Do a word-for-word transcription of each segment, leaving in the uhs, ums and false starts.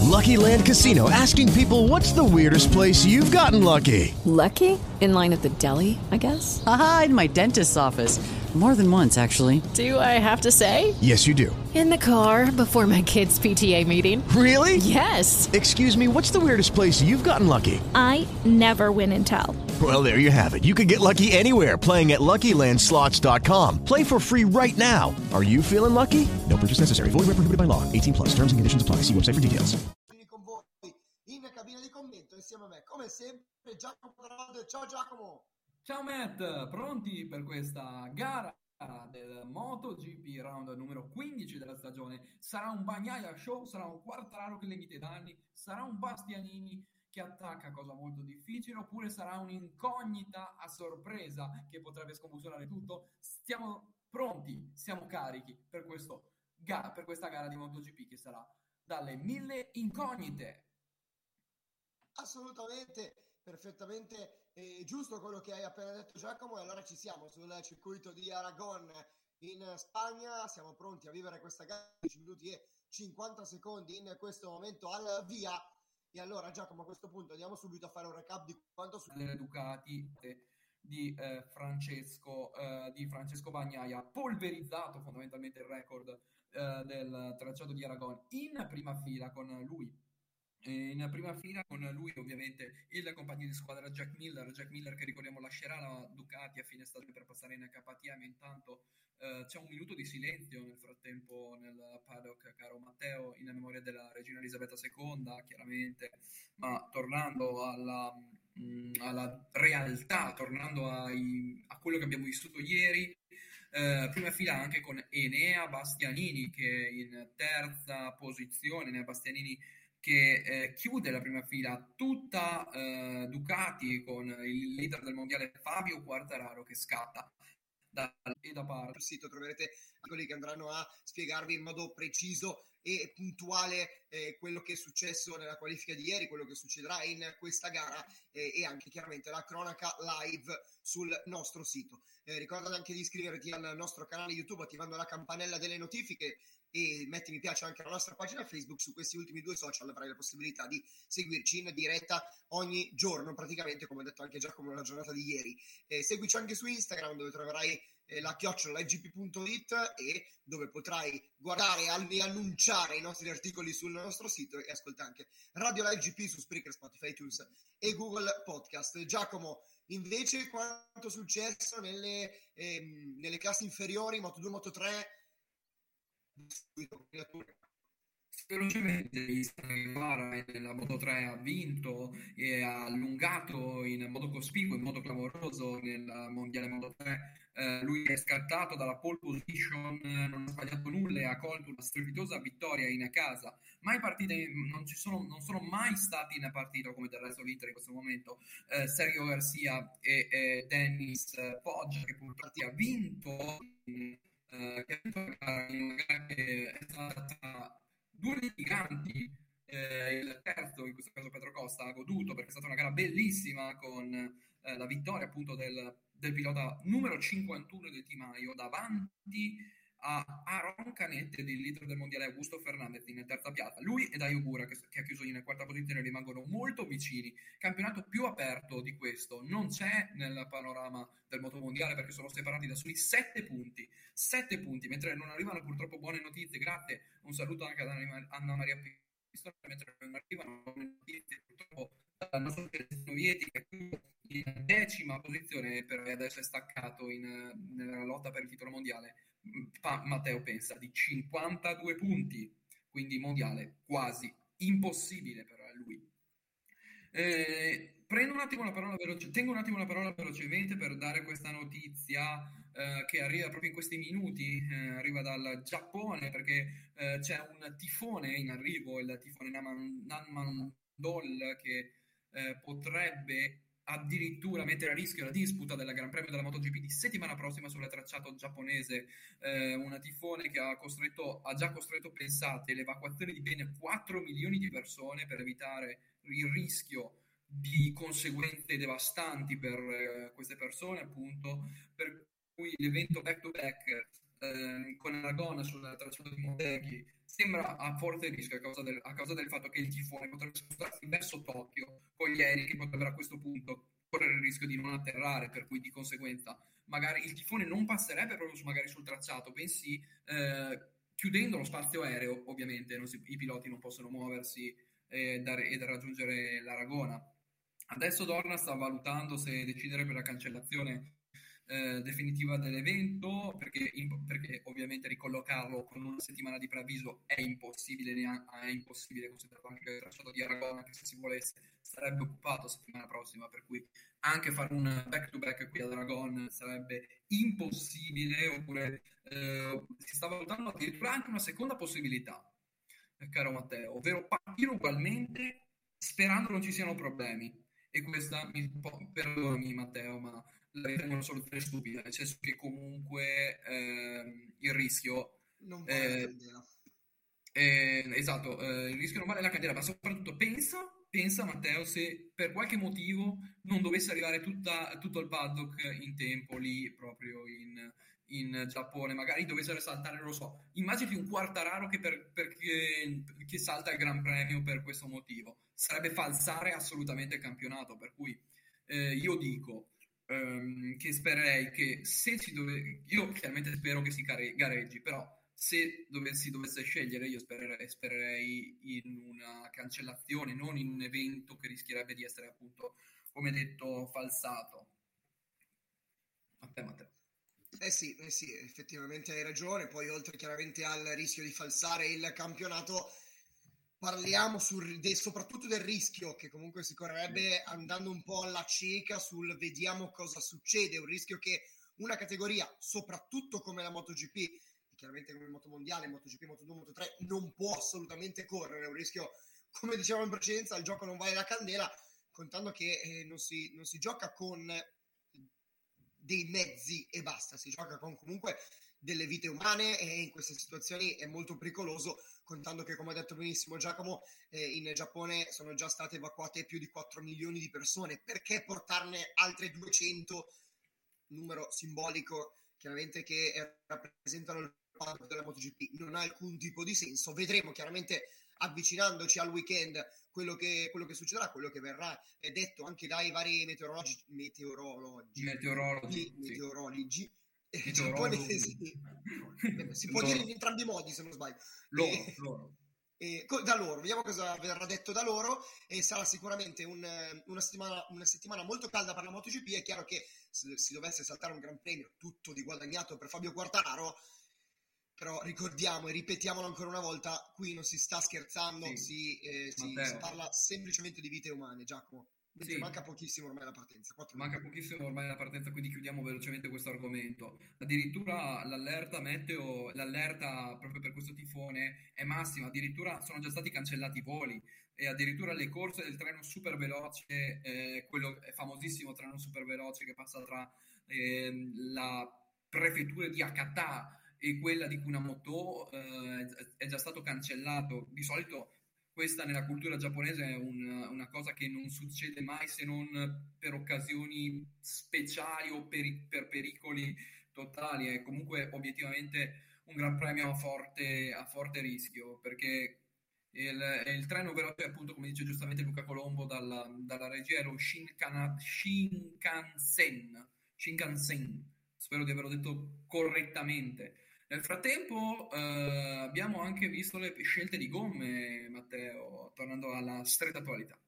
Lucky Land Casino, asking people, what's the weirdest place you've gotten lucky? Lucky? In line at the deli, I guess? Aha, in my dentist's office. More than once, actually. Do I have to say? Yes, you do. In the car before my kids' P T A meeting. Really? Yes. Excuse me, what's the weirdest place you've gotten lucky? I never win and tell. Well, there you have it. You can get lucky anywhere, playing at Lucky Land Slots dot com. Play for free right now. Are you feeling lucky? No purchase necessary. Void where prohibited by law. eighteen plus. Terms and conditions apply. See website for details. Con voi in cabina di commento insieme a me, come sempre, Giacomo Ronaldo. Ciao Giacomo. Ciao Matt, pronti per questa gara del MotoGP round numero quindici della stagione? Sarà un Bagnaia show, sarà un Quartararo che le mette danni, sarà un Bastianini che attacca, cosa molto difficile, oppure sarà un'incognita a sorpresa che potrebbe scombussolare tutto? Stiamo pronti, siamo carichi per, questo ga- per questa gara di MotoGP che sarà dalle mille incognite. Assolutamente, perfettamente eh, giusto quello che hai appena detto Giacomo, e allora ci siamo sul circuito di Aragon in Spagna, siamo pronti a vivere questa gara, dieci minuti e cinquanta secondi in questo momento al via. E allora Giacomo, a questo punto andiamo subito a fare un recap di quanto su delle Ducati di eh, Francesco eh, di Francesco Bagnaia, polverizzato fondamentalmente il record eh, del tracciato di Aragon, in prima fila con lui in prima fila con lui ovviamente il compagno di squadra Jack Miller Jack Miller che ricordiamo lascerà la Ducati a fine stagione per passare in K T M. Intanto eh, c'è un minuto di silenzio nel frattempo nel paddock, caro Matteo, in memoria della regina Elisabetta seconda, chiaramente, ma tornando alla, mh, alla realtà, tornando ai, a quello che abbiamo vissuto ieri. Uh, prima fila anche con Enea Bastianini che è in terza posizione, Enea Bastianini che eh, chiude la prima fila, tutta eh, Ducati, con il leader del mondiale Fabio Quartararo che scatta da, e da parte. Sul sito troverete quelli che andranno a spiegarvi in modo preciso e puntuale eh, quello che è successo nella qualifica di ieri, quello che succederà in questa gara eh, e anche chiaramente la cronaca live sul nostro sito. Eh, ricordate anche di iscriverti al nostro canale YouTube attivando la campanella delle notifiche e metti mi piace anche alla nostra pagina Facebook. Su questi ultimi due social avrai la possibilità di seguirci in diretta ogni giorno, praticamente, come ha detto anche Giacomo nella giornata di ieri. Eh, seguici anche su Instagram, dove troverai eh, la chiocciola i g p punto it e dove potrai guardare e annunciare i nostri articoli sul nostro sito, e ascolta anche Radio Live G P su Spreaker, Spotify, iTunes e Google Podcast. Giacomo, invece, quanto è successo nelle, ehm, nelle classi inferiori, Moto due, Moto tre? Velocemente Guevara nella Moto tre ha vinto e ha allungato in modo cospicuo, in modo clamoroso nel mondiale Moto tre. Eh, lui è scattato dalla pole position, non ha sbagliato nulla e ha colto una strepitosa vittoria in casa. Mai partite, non ci sono, non sono mai stati in partita come del resto l'Inter in questo momento. Eh, Sergio Garcia e, e Dennis Poggia, che purtroppo ha vinto in, Uh, che è stata tra due litiganti, eh, il terzo, in questo caso Pedro Costa, ha goduto perché è stata una gara bellissima con eh, la vittoria appunto del, del pilota numero cinquantuno del Team Aio davanti a Aaron Canet, il leader del mondiale Augusto Fernandez in terza piazza. Lui e Dai Ogura che, che ha chiuso in quarta posizione rimangono molto vicini. Campionato più aperto di questo non c'è nel panorama del motomondiale, perché sono separati da soli sette punti sette punti, mentre non arrivano purtroppo buone notizie. Grazie, un saluto anche ad Anna Maria Pistola, mentre non arrivano buone notizie purtroppo dal nostro Celestino Vieti, che è in decima posizione, però adesso è staccato in, nella lotta per il titolo mondiale. Pa- Matteo pensa di cinquantadue punti, quindi mondiale quasi impossibile per lui. Eh, prendo un attimo la parola veloce, tengo un attimo la parola velocemente per dare questa notizia eh, che arriva proprio in questi minuti, eh, arriva dal Giappone, perché eh, c'è un tifone in arrivo, il tifone Naman, Nanmandol, che eh, potrebbe addirittura mettere a rischio la disputa del Gran Premio della MotoGP di settimana prossima sul tracciato giapponese. Eh, una tifone che ha costretto, ha già costretto, pensate, l'evacuazione di ben quattro milioni di persone per evitare il rischio di conseguenze devastanti per eh, queste persone, appunto, per cui l'evento back to back eh, con Aragon sul tracciato di Motegi sembra a forte rischio a causa del, a causa del fatto che il tifone potrebbe spostarsi verso Tokyo con gli aerei che potrebbero a questo punto correre il rischio di non atterrare, per cui di conseguenza magari il tifone non passerebbe proprio su, magari sul tracciato, bensì eh, chiudendo lo spazio aereo, ovviamente non si, i piloti non possono muoversi ed, ed raggiungere l'Aragona. Adesso Dorna sta valutando se decidere per la cancellazione eh, definitiva dell'evento, perché, in, perché ovviamente ricollocarlo con una settimana di preavviso è impossibile, è impossibile, considerato anche che il tracciato di Aragona, che se si volesse sarebbe occupato settimana prossima, per cui anche fare un back to back qui ad Aragon sarebbe impossibile, oppure eh, si sta valutando addirittura anche una seconda possibilità, caro Matteo, ovvero partire ugualmente sperando non ci siano problemi. E questa, mi, perdonami Matteo, ma la ritengo una soluzione stupida, nel senso che comunque ehm, il rischio non vale eh, la candela. Eh, esatto, eh, il rischio non vale la candela, ma soprattutto pensa, pensa Matteo, se per qualche motivo non dovesse arrivare tutta, tutto il paddock in tempo lì proprio in, in Giappone, magari dovessero saltare, non lo so, immaginati un Quartararo che, per, perché, che salta il Gran Premio per questo motivo, sarebbe falsare assolutamente il campionato, per cui eh, io dico ehm, che spererei che se ci dove... io chiaramente spero che si care- gareggi, però se dovessi dovesse scegliere io spererei, spererei in una cancellazione, non in un evento che rischierebbe di essere appunto, come detto, falsato. A te Matteo. Eh sì, eh sì, effettivamente hai ragione. Poi oltre chiaramente al rischio di falsare il campionato, parliamo sul, de, soprattutto del rischio che comunque si correrebbe andando un po' alla cieca sul vediamo cosa succede, un rischio che una categoria, soprattutto come la MotoGP, chiaramente come il motomondiale, MotoGP, Moto due, Moto tre, non può assolutamente correre, è un rischio, come dicevamo in precedenza, il gioco non vale la candela, contando che eh, non, si, non si gioca con dei mezzi e basta, si gioca con comunque delle vite umane e in queste situazioni è molto pericoloso, contando che, come ha detto benissimo Giacomo, eh, in Giappone sono già state evacuate più di quattro milioni di persone, perché portarne altre duecento, numero simbolico chiaramente che rappresentano il paddock della MotoGP, non ha alcun tipo di senso. Vedremo chiaramente avvicinandoci al weekend quello che, quello che succederà, quello che verrà è detto anche dai vari meteorologi meteorologi meteorologi, meteorologi sì. giapponesi. Si può loro. dire in entrambi i modi se non sbaglio. Loro, e, loro. E, da loro, vediamo cosa verrà detto da loro, e sarà sicuramente un, una, settimana, una settimana molto calda per la MotoGP. È chiaro che se si dovesse saltare un gran premio, tutto di guadagnato per Fabio Quartararo, però ricordiamo e ripetiamolo ancora una volta, qui non si sta scherzando, sì. si, eh, si, si parla semplicemente di vite umane, Giacomo. Sì. Manca pochissimo ormai la partenza. Manca minuti. pochissimo ormai la partenza, quindi chiudiamo velocemente questo argomento. Addirittura l'allerta meteo, l'allerta proprio per questo tifone è massima, addirittura sono già stati cancellati i voli e addirittura le corse del treno super veloce, eh, quello famosissimo treno super veloce che passa tra eh, la prefettura di Hakata e quella di Kunamoto, eh, è già stato cancellato. Di solito questa nella cultura giapponese è un, una cosa che non succede mai se non per occasioni speciali o per, per pericoli totali. È comunque obiettivamente un gran premio a forte, a forte rischio, perché il, il treno veloce, appunto, come dice giustamente Luca Colombo dalla, dalla regia, è lo Shinkana, Shinkansen. Shinkansen. Spero di averlo detto correttamente. Nel frattempo eh, abbiamo anche visto le scelte di gomme, Matteo, tornando alla stretta attualità.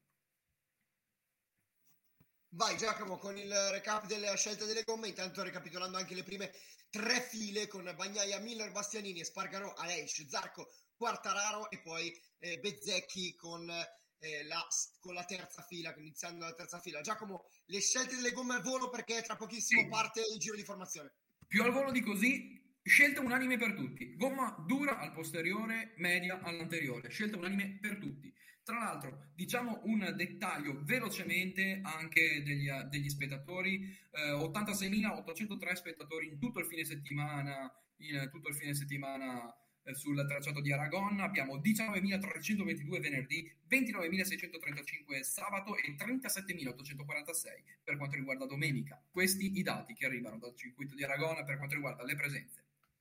Vai Giacomo con il recap delle scelte delle gomme, intanto ricapitolando anche le prime tre file con Bagnaia, Miller, Bastianini, Espargaro, Aleix, Zarco, Quartararo e poi eh, Bezzecchi con, eh, la, con la terza fila, iniziando la terza fila. Giacomo, le scelte delle gomme al volo, perché tra pochissimo sì. parte il giro di formazione. Più al volo di così. Scelta unanime per tutti, gomma dura al posteriore, media all'anteriore, scelta unanime per tutti. Tra l'altro, diciamo un dettaglio velocemente anche degli, degli spettatori, eh, ottantaseimilaottocentotre spettatori in tutto il fine settimana, in tutto il fine settimana eh, sul tracciato di Aragon, abbiamo diciannovemilatrecentoventidue venerdì, ventinovemilaseicentotrentacinque sabato e trentasettemilaottocentoquarantasei per quanto riguarda domenica. Questi i dati che arrivano dal circuito di Aragon per quanto riguarda le presenze.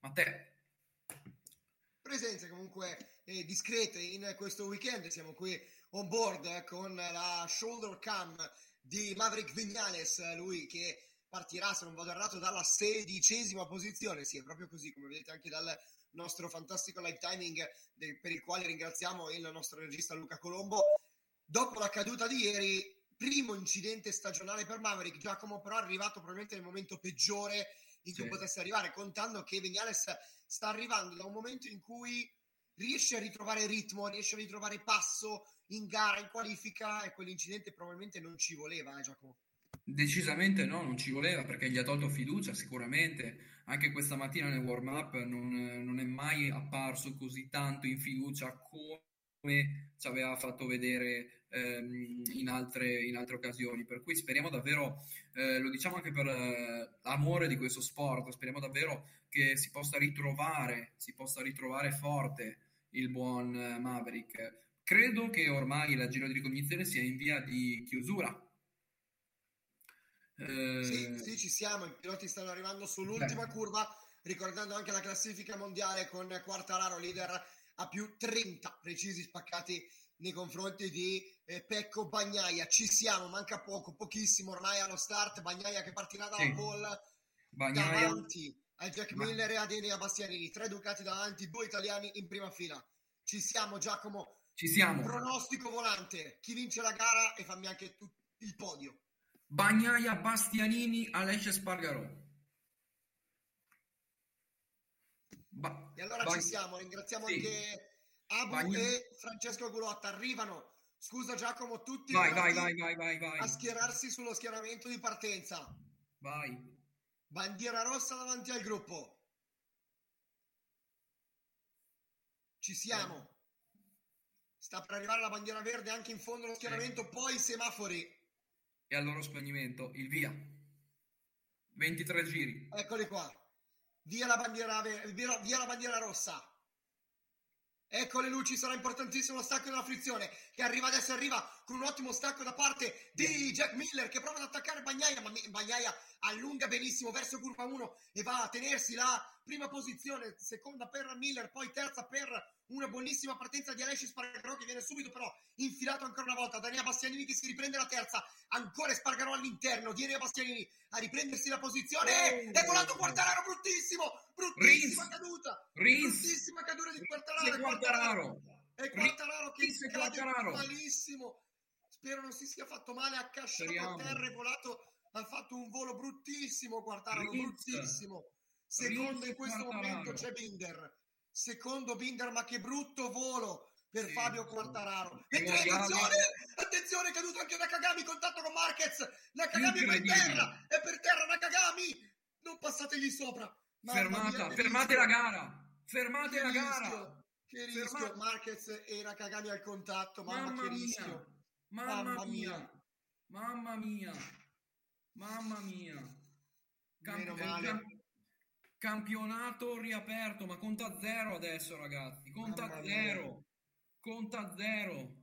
Matteo. Presenze comunque eh, discrete in questo weekend. Siamo qui on board eh, con la shoulder cam di Maverick Viñales, lui che partirà, se non vado errato, dalla sedicesima posizione. Sì, è proprio così, come vedete anche dal nostro fantastico live timing, de- per il quale ringraziamo il nostro regista Luca Colombo. Dopo la caduta di ieri, primo incidente stagionale per Maverick. Giacomo però è arrivato probabilmente nel momento peggiore in cui Sì. potesse arrivare, contando che Viñales sta arrivando da un momento in cui riesce a ritrovare ritmo, riesce a ritrovare passo in gara, in qualifica, e quell'incidente probabilmente non ci voleva, eh, Giacomo. Decisamente no, non ci voleva, perché gli ha tolto fiducia sicuramente. Anche questa mattina nel warm-up non, non è mai apparso così tanto in fiducia come ci aveva fatto vedere ehm, in altre, in altre occasioni. Per cui speriamo davvero, eh, lo diciamo anche per eh, l'amore di questo sport, speriamo davvero che si possa ritrovare, si possa ritrovare forte il buon eh, Maverick. Credo che ormai il giro di ricognizione sia in via di chiusura. Eh, Sì, sì, ci siamo, i piloti stanno arrivando sull'ultima beh. curva, ricordando anche la classifica mondiale con Quartararo leader a più trenta precisi spaccati nei confronti di eh, Pecco Bagnaia. Ci siamo, manca poco, pochissimo ormai allo start. Bagnaia che partirà dalla Sì. pole Bagnaia. davanti a Jack Ma- Miller e a Enea Bastianini, tre Ducati davanti, due italiani in prima fila. Ci siamo, Giacomo. Ci siamo. Pronostico volante, chi vince la gara, e fammi anche tu il podio. Bagnaia, Bastianini, Aleix Spargarò. Ba- E allora Ba- ci siamo, ringraziamo sì. anche Abu Bagn- e Francesco Gulotta. Arrivano, scusa Giacomo, tutti Vai, vai, pronti vai, vai, vai, a vai. schierarsi sullo schieramento di partenza. Vai. Bandiera rossa davanti al gruppo. Ci siamo. Sta per arrivare la bandiera verde anche in fondo allo schieramento, poi i semafori. E al loro spegnimento, il via. ventitré giri. Eccoli qua. Via la bandiera, ve- via, via la bandiera rossa. Ecco le luci, sarà importantissimo lo stacco della frizione, che arriva adesso, arriva con un ottimo stacco da parte di Jack Miller, che prova ad attaccare Bagnaia, ma Mi- Bagnaia allunga benissimo verso curva uno e va a tenersi la prima posizione, seconda per Miller, poi terza per una buonissima partenza di Aleix Spargarò, che viene subito però infilato ancora una volta da Enea Bastianini, che si riprende la terza, ancora Spargarò all'interno di Enea Bastianini a riprendersi la posizione, Oh. è volato Quartararo, bruttissimo, bruttissima Rins. caduta, Rins. bruttissima caduta di Rins Quartararo, e e Quartararo, Quartararo. e Quartararo che Rins e cade Quartararo. malissimo, spero non si sia fatto male, ha casciato Speriamo. a terra, è volato, ha fatto un volo bruttissimo Quartararo, Rins. bruttissimo. Secondo Rins in e questo Quartararo. momento c'è Binder, secondo Binder, ma che brutto volo per Sì. Fabio Quartararo. E E Morgado. attenzione, attenzione, è caduto anche Nakagami, contatto con Marquez, Nakagami è per Incredibile. terra, è per terra Nakagami, non passategli sopra. Mamma Fermata, mia, che fermate rischio. la gara. Fermate Che la rischio, gara. che rischio, Fermate- Marquez e Nakagami al contatto, mamma, Mamma che mia. rischio. Mamma, Mamma mia. mia. Mamma mia. Mamma mia. Camp- Meno eh, male. camp- campionato riaperto, ma conta zero adesso, ragazzi. Conta Mamma zero. mia. Conta zero.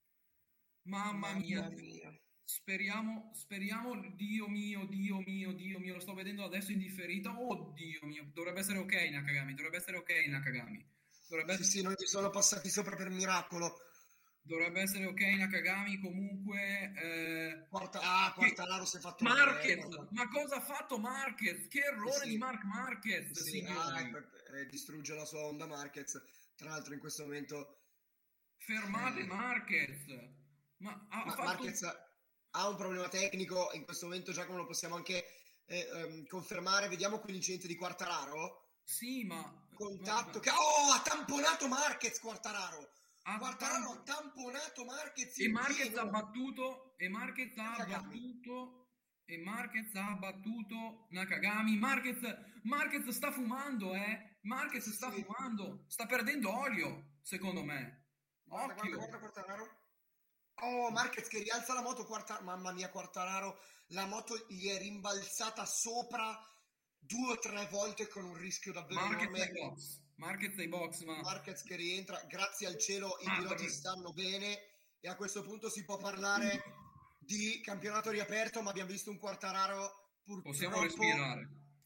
Mamma, mia. Mamma mia. Speriamo, speriamo, Dio mio, Dio mio, Dio mio, lo sto vedendo adesso in differita. Oh, Dio mio, dovrebbe essere ok Nakagami, dovrebbe essere ok Nakagami. Dovrebbe, Sì, sì, non ci sono passati sopra per miracolo. dovrebbe essere ok Nakagami, comunque... eh, Quarta, ah, che- Quartararo si è fatto male, Marquez, eh, ma cosa ha fatto Marquez? Che errore Sì. di Marc Marquez, Sì, signori. ah, eh, eh, distrugge la sua Honda Marquez. Tra l'altro in questo momento Fermate Marquez. Ma ha Ma fatto... Marquez ha un problema tecnico, in questo momento Giacomo lo possiamo anche eh, ehm, confermare. Vediamo qui l'incidente di Quartararo. Sì, ma... Contatto ma- che... Oh, ha tamponato Marquez Quartararo. ha Quartararo ha tamp- tamponato Marquez E in Marquez pieno. ha battuto e Marquez ha Nakagami. battuto e Marquez ha battuto Nakagami. Marquez, Marquez sta fumando, eh. Marquez sta Sì. fumando, sta perdendo olio, secondo me. Guarda, guarda, Occhio. guarda Quartararo. Oh, Marquez che rialza la moto, Quartar- mamma mia, Quartararo, la moto gli è rimbalzata sopra due o tre volte con un rischio davvero Marquez enorme. ai box. Marquez ai box, ma Marquez che rientra, grazie al cielo i Ah, piloti vabbè. stanno bene e a questo punto si può parlare di campionato riaperto, ma abbiamo visto un Quartararo possiamo purtroppo respirare.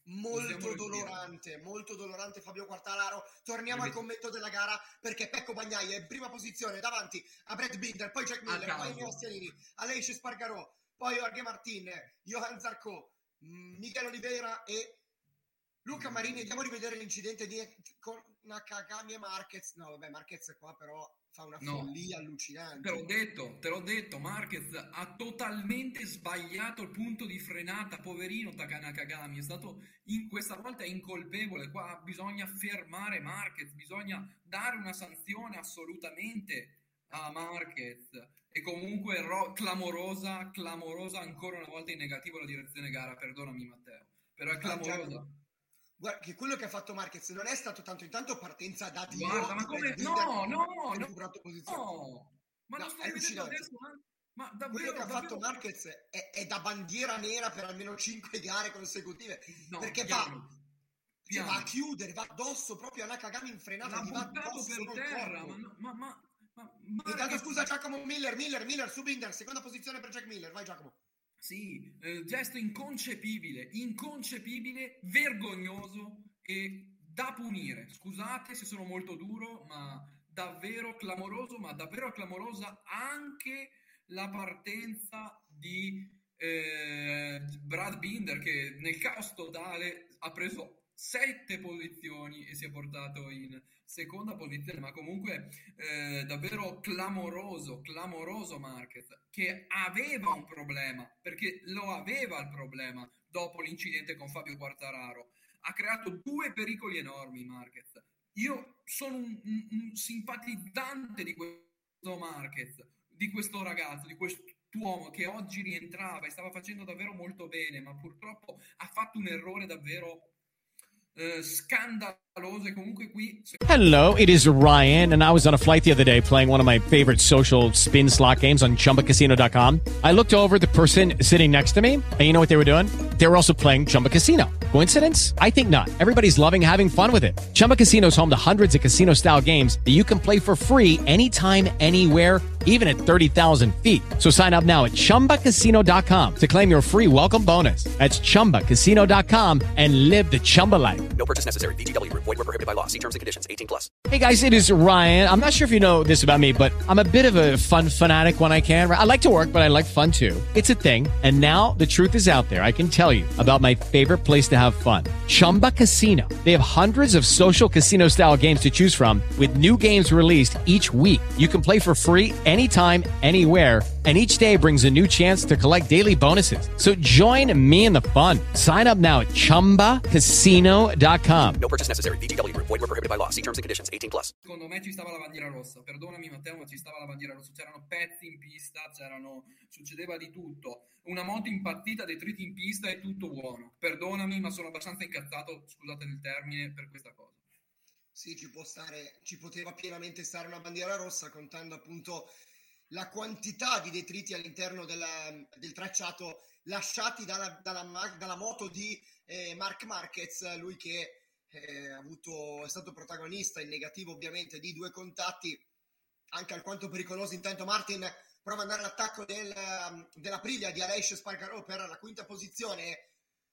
Molto dolorante, molto dolorante Fabio Quartararo. Torniamo al commento della gara, perché Pecco Bagnaia è in prima posizione davanti a Brad Binder, poi Jack Miller, poi Enea Bastianini, Aleix Espargaró, poi Jorge Martin, Johan Zarco, Miguel Oliveira e Luca Marini. Andiamo a rivedere l'incidente di con Nakagami e Marquez. No, vabbè, Marquez qua però fa una no, follia allucinante. Te l'ho detto, te l'ho detto, Marquez ha totalmente sbagliato il punto di frenata, poverino Nakagami, è stato in questa volta incolpevole. Qua bisogna fermare Marquez, bisogna dare una sanzione assolutamente a Marquez. E comunque ro- clamorosa, clamorosa ancora una volta in negativo la direzione gara, perdonami Matteo, però è clamorosa. Guarda, che quello che ha fatto Marquez non è stato tanto intanto partenza da Dio. Guarda, ma come? No, no, no, no, ma no, lo stai vedendo adesso? Ma, ma davvero, quello che ha davvero... fatto Marquez è, è da bandiera nera per almeno cinque gare consecutive, no, perché piano, va, piano. Cioè, va a chiudere, va addosso proprio a Nakagami in frenata, l'ha gli va buttato addosso per terra, ma, ma, ma, ma intanto scusa Giacomo Miller, Miller, Miller su Binder, seconda posizione per Jack Miller, vai Giacomo. Sì, eh, gesto inconcepibile, inconcepibile, vergognoso e da punire. Scusate se sono molto duro, ma davvero clamoroso, ma davvero clamorosa anche la partenza di eh, Brad Binder, che nel caos totale ha preso sette posizioni e si è portato in seconda posizione, ma comunque eh, davvero clamoroso, clamoroso Marquez, che aveva un problema, perché lo aveva il problema dopo l'incidente con Fabio Quartararo. Ha creato due pericoli enormi Marquez. Io sono un, un, un simpatizzante di questo Marquez, di questo ragazzo, di quest'uomo che oggi rientrava e stava facendo davvero molto bene, ma purtroppo ha fatto un errore davvero Uh, scandaloso e comunque qui. Hello, it is Ryan, and I was on a flight the other day playing one of my favorite social spin slot games on Chumba Casino dot com. I looked over at the person sitting next to me, and you know what they were doing? They were also playing Chumba Casino. Coincidence? I think not. Everybody's loving having fun with it. Chumba Casino is home to hundreds of casino-style games that you can play for free anytime, anywhere, even at thirty thousand feet. So sign up now at Chumba Casino dot com to claim your free welcome bonus. That's Chumba Casino dot com and live the Chumba life. No purchase necessary. V G W. Void where prohibited by law. See terms and conditions. eighteen plus. Hey guys, it is Ryan. I'm not sure if you know this about me, but I'm a bit of a fun fanatic when I can. I like to work, but I like fun too. It's a thing. And now the truth is out there. I can tell you about my favorite place to have fun. Chumba Casino. They have hundreds of social casino style games to choose from with new games released each week. You can play for free anytime, anywhere. And each day brings a new chance to collect daily bonuses. So join me in the fun. Sign up now at Chumba Casino dot com. No purchase necessary. V G W. Void where prohibited by law. See terms and conditions. eighteen plus. Secondo me ci stava la bandiera rossa. Perdonami Matteo, ma ci stava la bandiera rossa. C'erano pezzi in pista, c'erano succedeva di tutto. Una moto impazzita, detriti in pista e tutto buono. Perdonami, ma sono abbastanza incazzato, scusate il termine, per questa cosa. Sì, ci può stare, ci poteva pienamente stare una bandiera rossa, contando appunto la quantità di detriti all'interno della, del tracciato lasciati dalla, dalla, dalla moto di eh, Marc Marquez, lui che eh, ha avuto, è stato protagonista in negativo ovviamente di due contatti anche alquanto pericolosi. Intanto Martin prova ad andare all'attacco del, dell'Aprilia di Aleix Espargaró per la quinta posizione,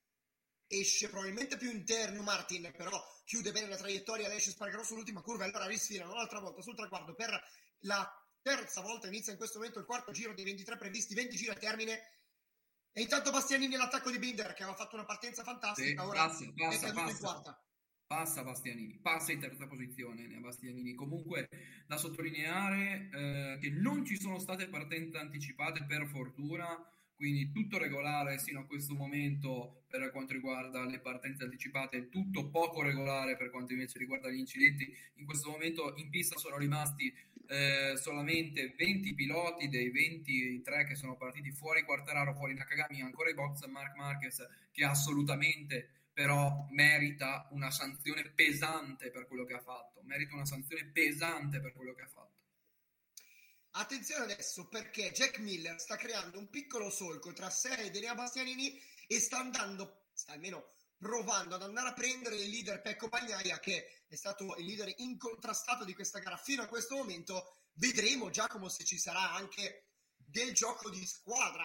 esce probabilmente più interno Martin, però chiude bene la traiettoria Aleix Espargaró sull'ultima curva, e allora risfilano un'altra volta sul traguardo per la terza volta. Inizia in questo momento il quarto giro dei ventitré previsti, venti giri al termine, e intanto Bastianini all'attacco di Binder che aveva fatto una partenza fantastica. Sì, ora passa, è passa, caduto passa. in quarta. Passa Bastianini, passa in terza posizione Bastianini. Comunque da sottolineare eh, che non ci sono state partenze anticipate per fortuna, quindi tutto regolare sino a questo momento per quanto riguarda le partenze anticipate, tutto poco regolare per quanto invece riguarda gli incidenti. In questo momento in pista sono rimasti eh, solamente venti piloti dei ventitré che sono partiti fuori Quartararo, fuori Nakagami, ancora i box Marc Marquez, che assolutamente però merita una sanzione pesante per quello che ha fatto, merita una sanzione pesante per quello che ha fatto. Attenzione adesso, perché Jack Miller sta creando un piccolo solco tra sé ed Enea Bastianini e sta andando, sta almeno provando ad andare a prendere il leader Pecco Bagnaia, che è stato il leader incontrastato di questa gara fino a questo momento. Vedremo, Giacomo, se ci sarà anche del gioco di squadra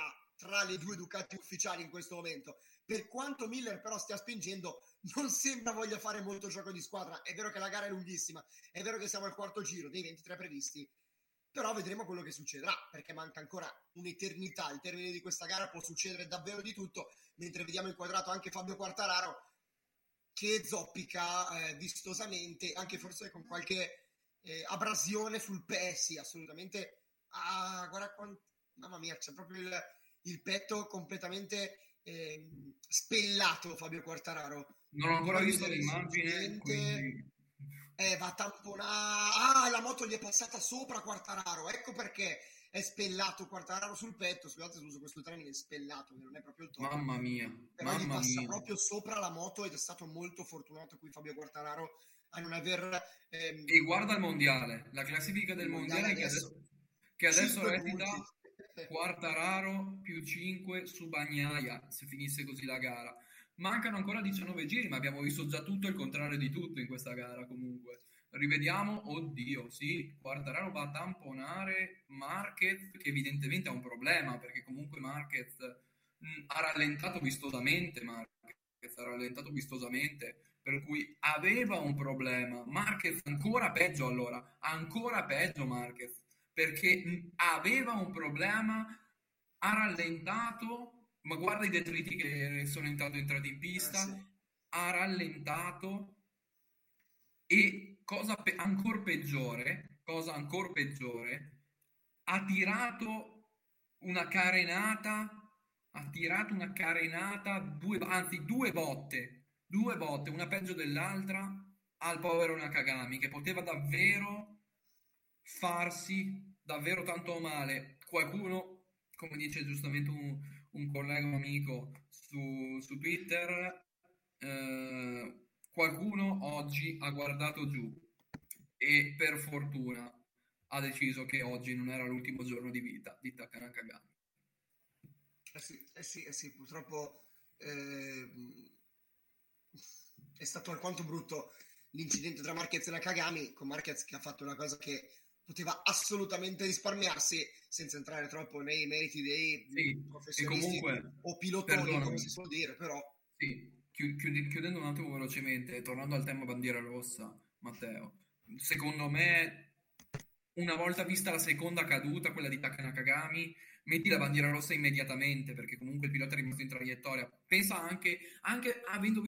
tra le due Ducati ufficiali in questo momento. Per quanto Miller però stia spingendo, non sembra voglia fare molto gioco di squadra. È vero che la gara è lunghissima, è vero che siamo al quarto giro dei ventitré previsti, però vedremo quello che succederà, perché manca ancora un'eternità. Al termine di questa gara può succedere davvero di tutto, mentre vediamo inquadrato anche Fabio Quartararo che zoppica eh, vistosamente, anche forse con qualche eh, abrasione sul P S, assolutamente. Ah, guarda quant... mamma mia, c'è proprio il, il petto completamente eh, spellato Fabio Quartararo. Non ho ancora visto l'immagine, quindi... Eh, va a tamponare. Ah, la moto gli è passata sopra Quartararo, ecco perché è spellato Quartararo sul petto. Scusate se uso questo termine, spellato, che non è proprio il tono. Mamma mia, però mamma gli passa mia. proprio sopra la moto, ed è stato molto fortunato qui Fabio Quartararo a non aver ehm... e guarda il mondiale, la classifica del mondiale, mondiale adesso, che adesso, che adesso recita Quartararo più cinque su Bagnaia se finisse così la gara. Mancano ancora diciannove giri, ma abbiamo visto già tutto e il contrario di tutto in questa gara. Comunque rivediamo, oddio, sì, Quartararo va a tamponare Marquez, che evidentemente ha un problema, perché comunque Marquez mh, ha rallentato vistosamente Marquez ha rallentato vistosamente, per cui aveva un problema. Marquez ancora peggio, allora ancora peggio Marquez, perché mh, aveva un problema, ha rallentato, ma guarda i detriti che sono entrati, entrati in pista, eh sì. Ha rallentato, e cosa pe- ancora peggiore, cosa ancora peggiore, ha tirato una carenata, ha tirato una carenata, due, anzi due botte, due botte, una peggio dell'altra, al povero Nakagami, che poteva davvero farsi davvero tanto male. Qualcuno, come dice giustamente un, un collega, un amico su, su Twitter, eh, qualcuno oggi ha guardato giù e per fortuna ha deciso che oggi non era l'ultimo giorno di vita di Taka Nakagami. Eh sì, eh sì, eh sì, purtroppo eh, è stato alquanto brutto l'incidente tra Marquez e Nakagami, con Marquez che ha fatto una cosa che poteva assolutamente risparmiarsi, senza entrare troppo nei meriti dei sì, professionisti comunque, o pilotoni, come si suol dire, però... Sì, chiudendo un attimo velocemente, tornando al tema bandiera rossa, Matteo, secondo me, una volta vista la seconda caduta, quella di Taka Nakagami, metti la bandiera rossa immediatamente, perché comunque il pilota è rimasto in traiettoria. Pensa anche, anche avendo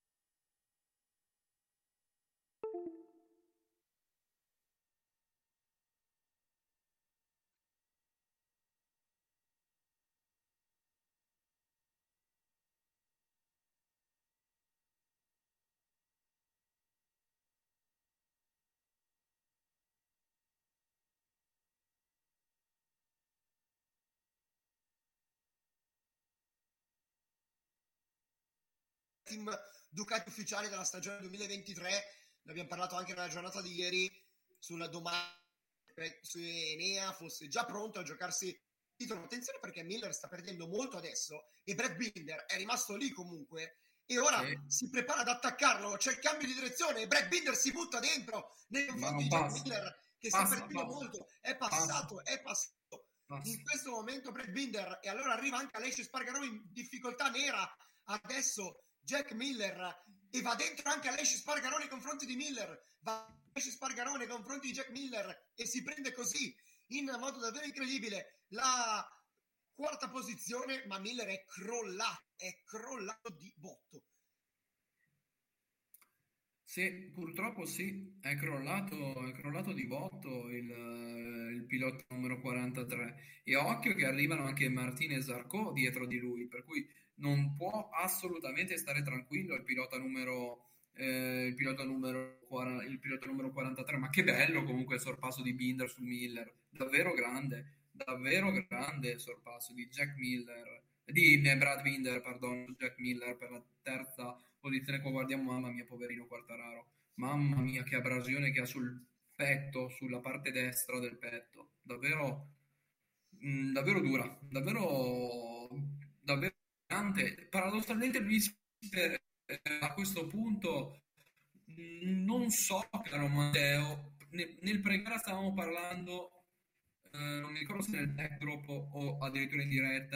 team Ducati ufficiali della stagione duemilaventitré, ne abbiamo parlato anche nella giornata di ieri, sulla domanda su Enea fosse già pronto a giocarsi il titolo. Attenzione, perché Miller sta perdendo molto adesso e Brad Binder è rimasto lì comunque, e ora sì. si prepara ad attaccarlo, c'è il cambio di direzione e Brad Binder si butta dentro nei confronti di Jack Miller, che passa, sta perdendo passa. molto, è passato, passa. è passato passa. in questo momento Brad Binder, e allora arriva anche Aleix Espargaró in difficoltà nera adesso Jack Miller, e va dentro anche Aleix Espargaró nei confronti di Miller, va Aleix Espargaró nei confronti di Jack Miller e si prende così in modo davvero incredibile la quarta posizione, ma Miller è crollato, è crollato di botto. Sì, purtroppo sì, è crollato, è crollato di botto il, il pilota numero quarantatré, e occhio che arrivano anche Martinez Zarco dietro di lui, per cui non può assolutamente stare tranquillo il pilota numero eh, il pilota numero il pilota numero quarantatré. Ma che bello comunque il sorpasso di Binder su Miller, davvero grande, davvero grande il sorpasso di Jack Miller di Brad Binder, pardon, su Jack Miller per la terza posizione. Qua guardiamo, mamma mia, poverino Quartararo, mamma mia che abrasione che ha sul petto, sulla parte destra del petto, davvero mh, davvero dura, davvero davvero grande. Paradossalmente lui eh, a questo punto mh, non so, caro Matteo, nel, nel pre-gara stavamo parlando, eh, non mi ricordo se nel backdrop o addirittura in diretta,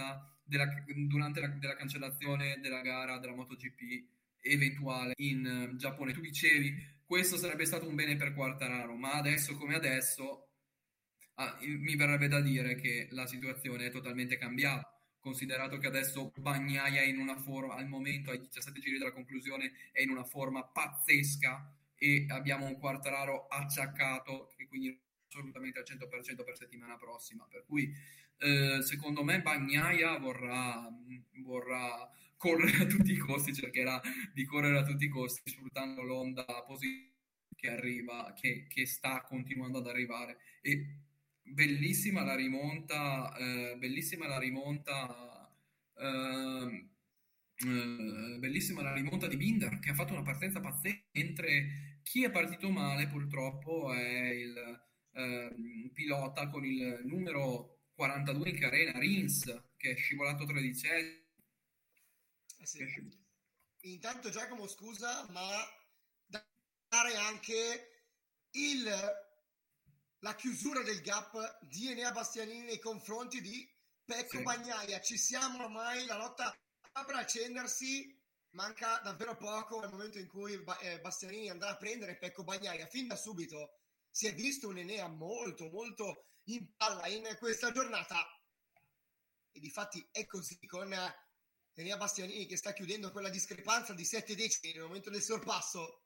della, durante la della cancellazione della gara della MotoGP eventuale in eh, Giappone. Tu dicevi questo sarebbe stato un bene per Quartararo, ma adesso come adesso ah, mi verrebbe da dire che la situazione è totalmente cambiata, considerato che adesso Bagnaia è in una forma, al momento ai diciassette giri della conclusione è in una forma pazzesca, e abbiamo un Quartararo acciaccato e quindi assolutamente al cento per cento per settimana prossima, per cui eh, secondo me Bagnaia vorrà, vorrà correre a tutti i costi, cercherà di correre a tutti i costi sfruttando l'onda positiva che arriva, che, che sta continuando ad arrivare. E bellissima la rimonta, eh, bellissima la rimonta, eh, eh, bellissima la rimonta di Binder, che ha fatto una partenza pazzesca, mentre chi è partito male purtroppo è il eh, pilota con il numero quarantadue in carena, Rins, che è scivolato tredicesimo. Eh sì. Intanto Giacomo, scusa, ma dare anche il, la chiusura del gap di Enea Bastianini nei confronti di Pecco sì. Bagnaia. Ci siamo ormai, la lotta apre a accendersi, manca davvero poco al momento in cui eh, Bastianini andrà a prendere Pecco Bagnaia. Fin da subito si è visto un Enea molto molto in palla in questa giornata, e difatti è così, con Enea Bastianini che sta chiudendo quella discrepanza di sette decimi nel momento del sorpasso,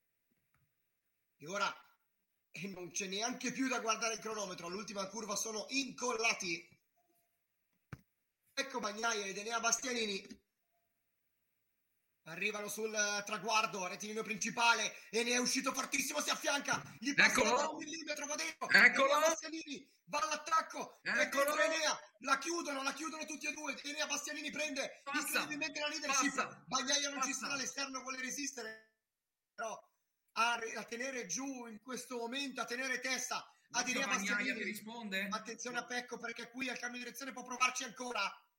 e ora eh, non c'è neanche più da guardare il cronometro, all'ultima curva sono incollati Pecco Bagnaia ed Enea Bastianini. Arrivano sul traguardo, rettilineo principale, e ne è uscito fortissimo, si affianca, gli passa da un millimetro, va dentro, eccolo, Bastianini va all'attacco, eccolo, Enea, la chiudono, la chiudono tutti e due, Enea Bastianini prende passa, incredibilmente la leadership, passa, Bagnaia non passa. Ci sta all'esterno, vuole resistere, però a, a tenere giù in questo momento, a tenere testa, a Enea Bastianini, che risponde. Attenzione a Pecco, perché qui al cambio di direzione può provarci ancora.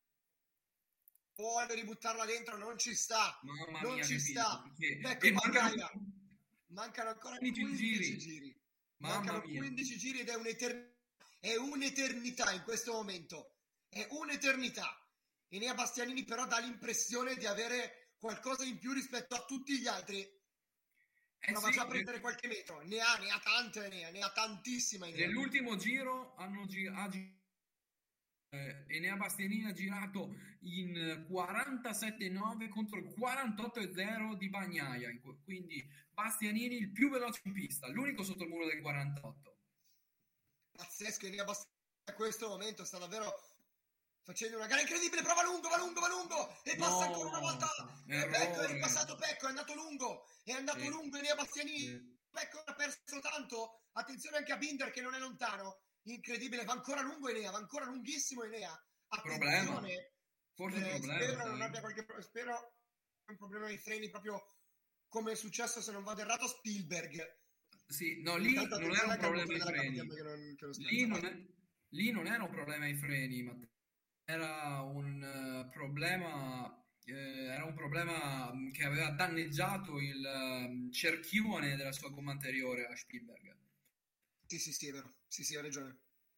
Vuole ributtarla dentro, non ci sta, Mamma non mia, ci sta. Ecco, mancano, mancano ancora quindici giri, giri. mancano mia. quindici giri ed è un'eternità, è un'eternità in questo momento, è un'eternità. Enea Bastianini però dà l'impressione di avere qualcosa in più rispetto a tutti gli altri. Eh Prova sì, già a prendere qualche metro, ne ha, ne ha tante, Enea, ne ha tantissima. Enea. Nell'ultimo giro hanno girato. Enea Bastianini ha girato in quarantasette nove contro il quarantotto zero di Bagnaia, quindi Bastianini il più veloce in pista, l'unico sotto il muro del quarantotto. Pazzesco, Enea Bastianini a questo momento sta davvero facendo una gara incredibile, prova lungo, va lungo, va lungo e passa no, ancora una volta e Pecco, è ripassato Pecco, è andato lungo, è andato sì. lungo Enea Bastianini, sì. Pecco ha perso tanto, attenzione anche a Binder che non è lontano. Incredibile, va ancora lungo Enea, va ancora lunghissimo Enea. Problema. Forse eh, problema. Spero non abbia qualche spero un problema ai freni, proprio come è successo, se non vado errato, a Spielberg. Sì, no, lì non era un problema ai freni. Che non, che non lì, non è, lì non era un problema ai freni, ma era un uh, problema eh, era un problema che aveva danneggiato il uh, cerchione della sua gomma anteriore a Spielberg. Sì, sì, sì, è vero. Sì, sì, ha ragione.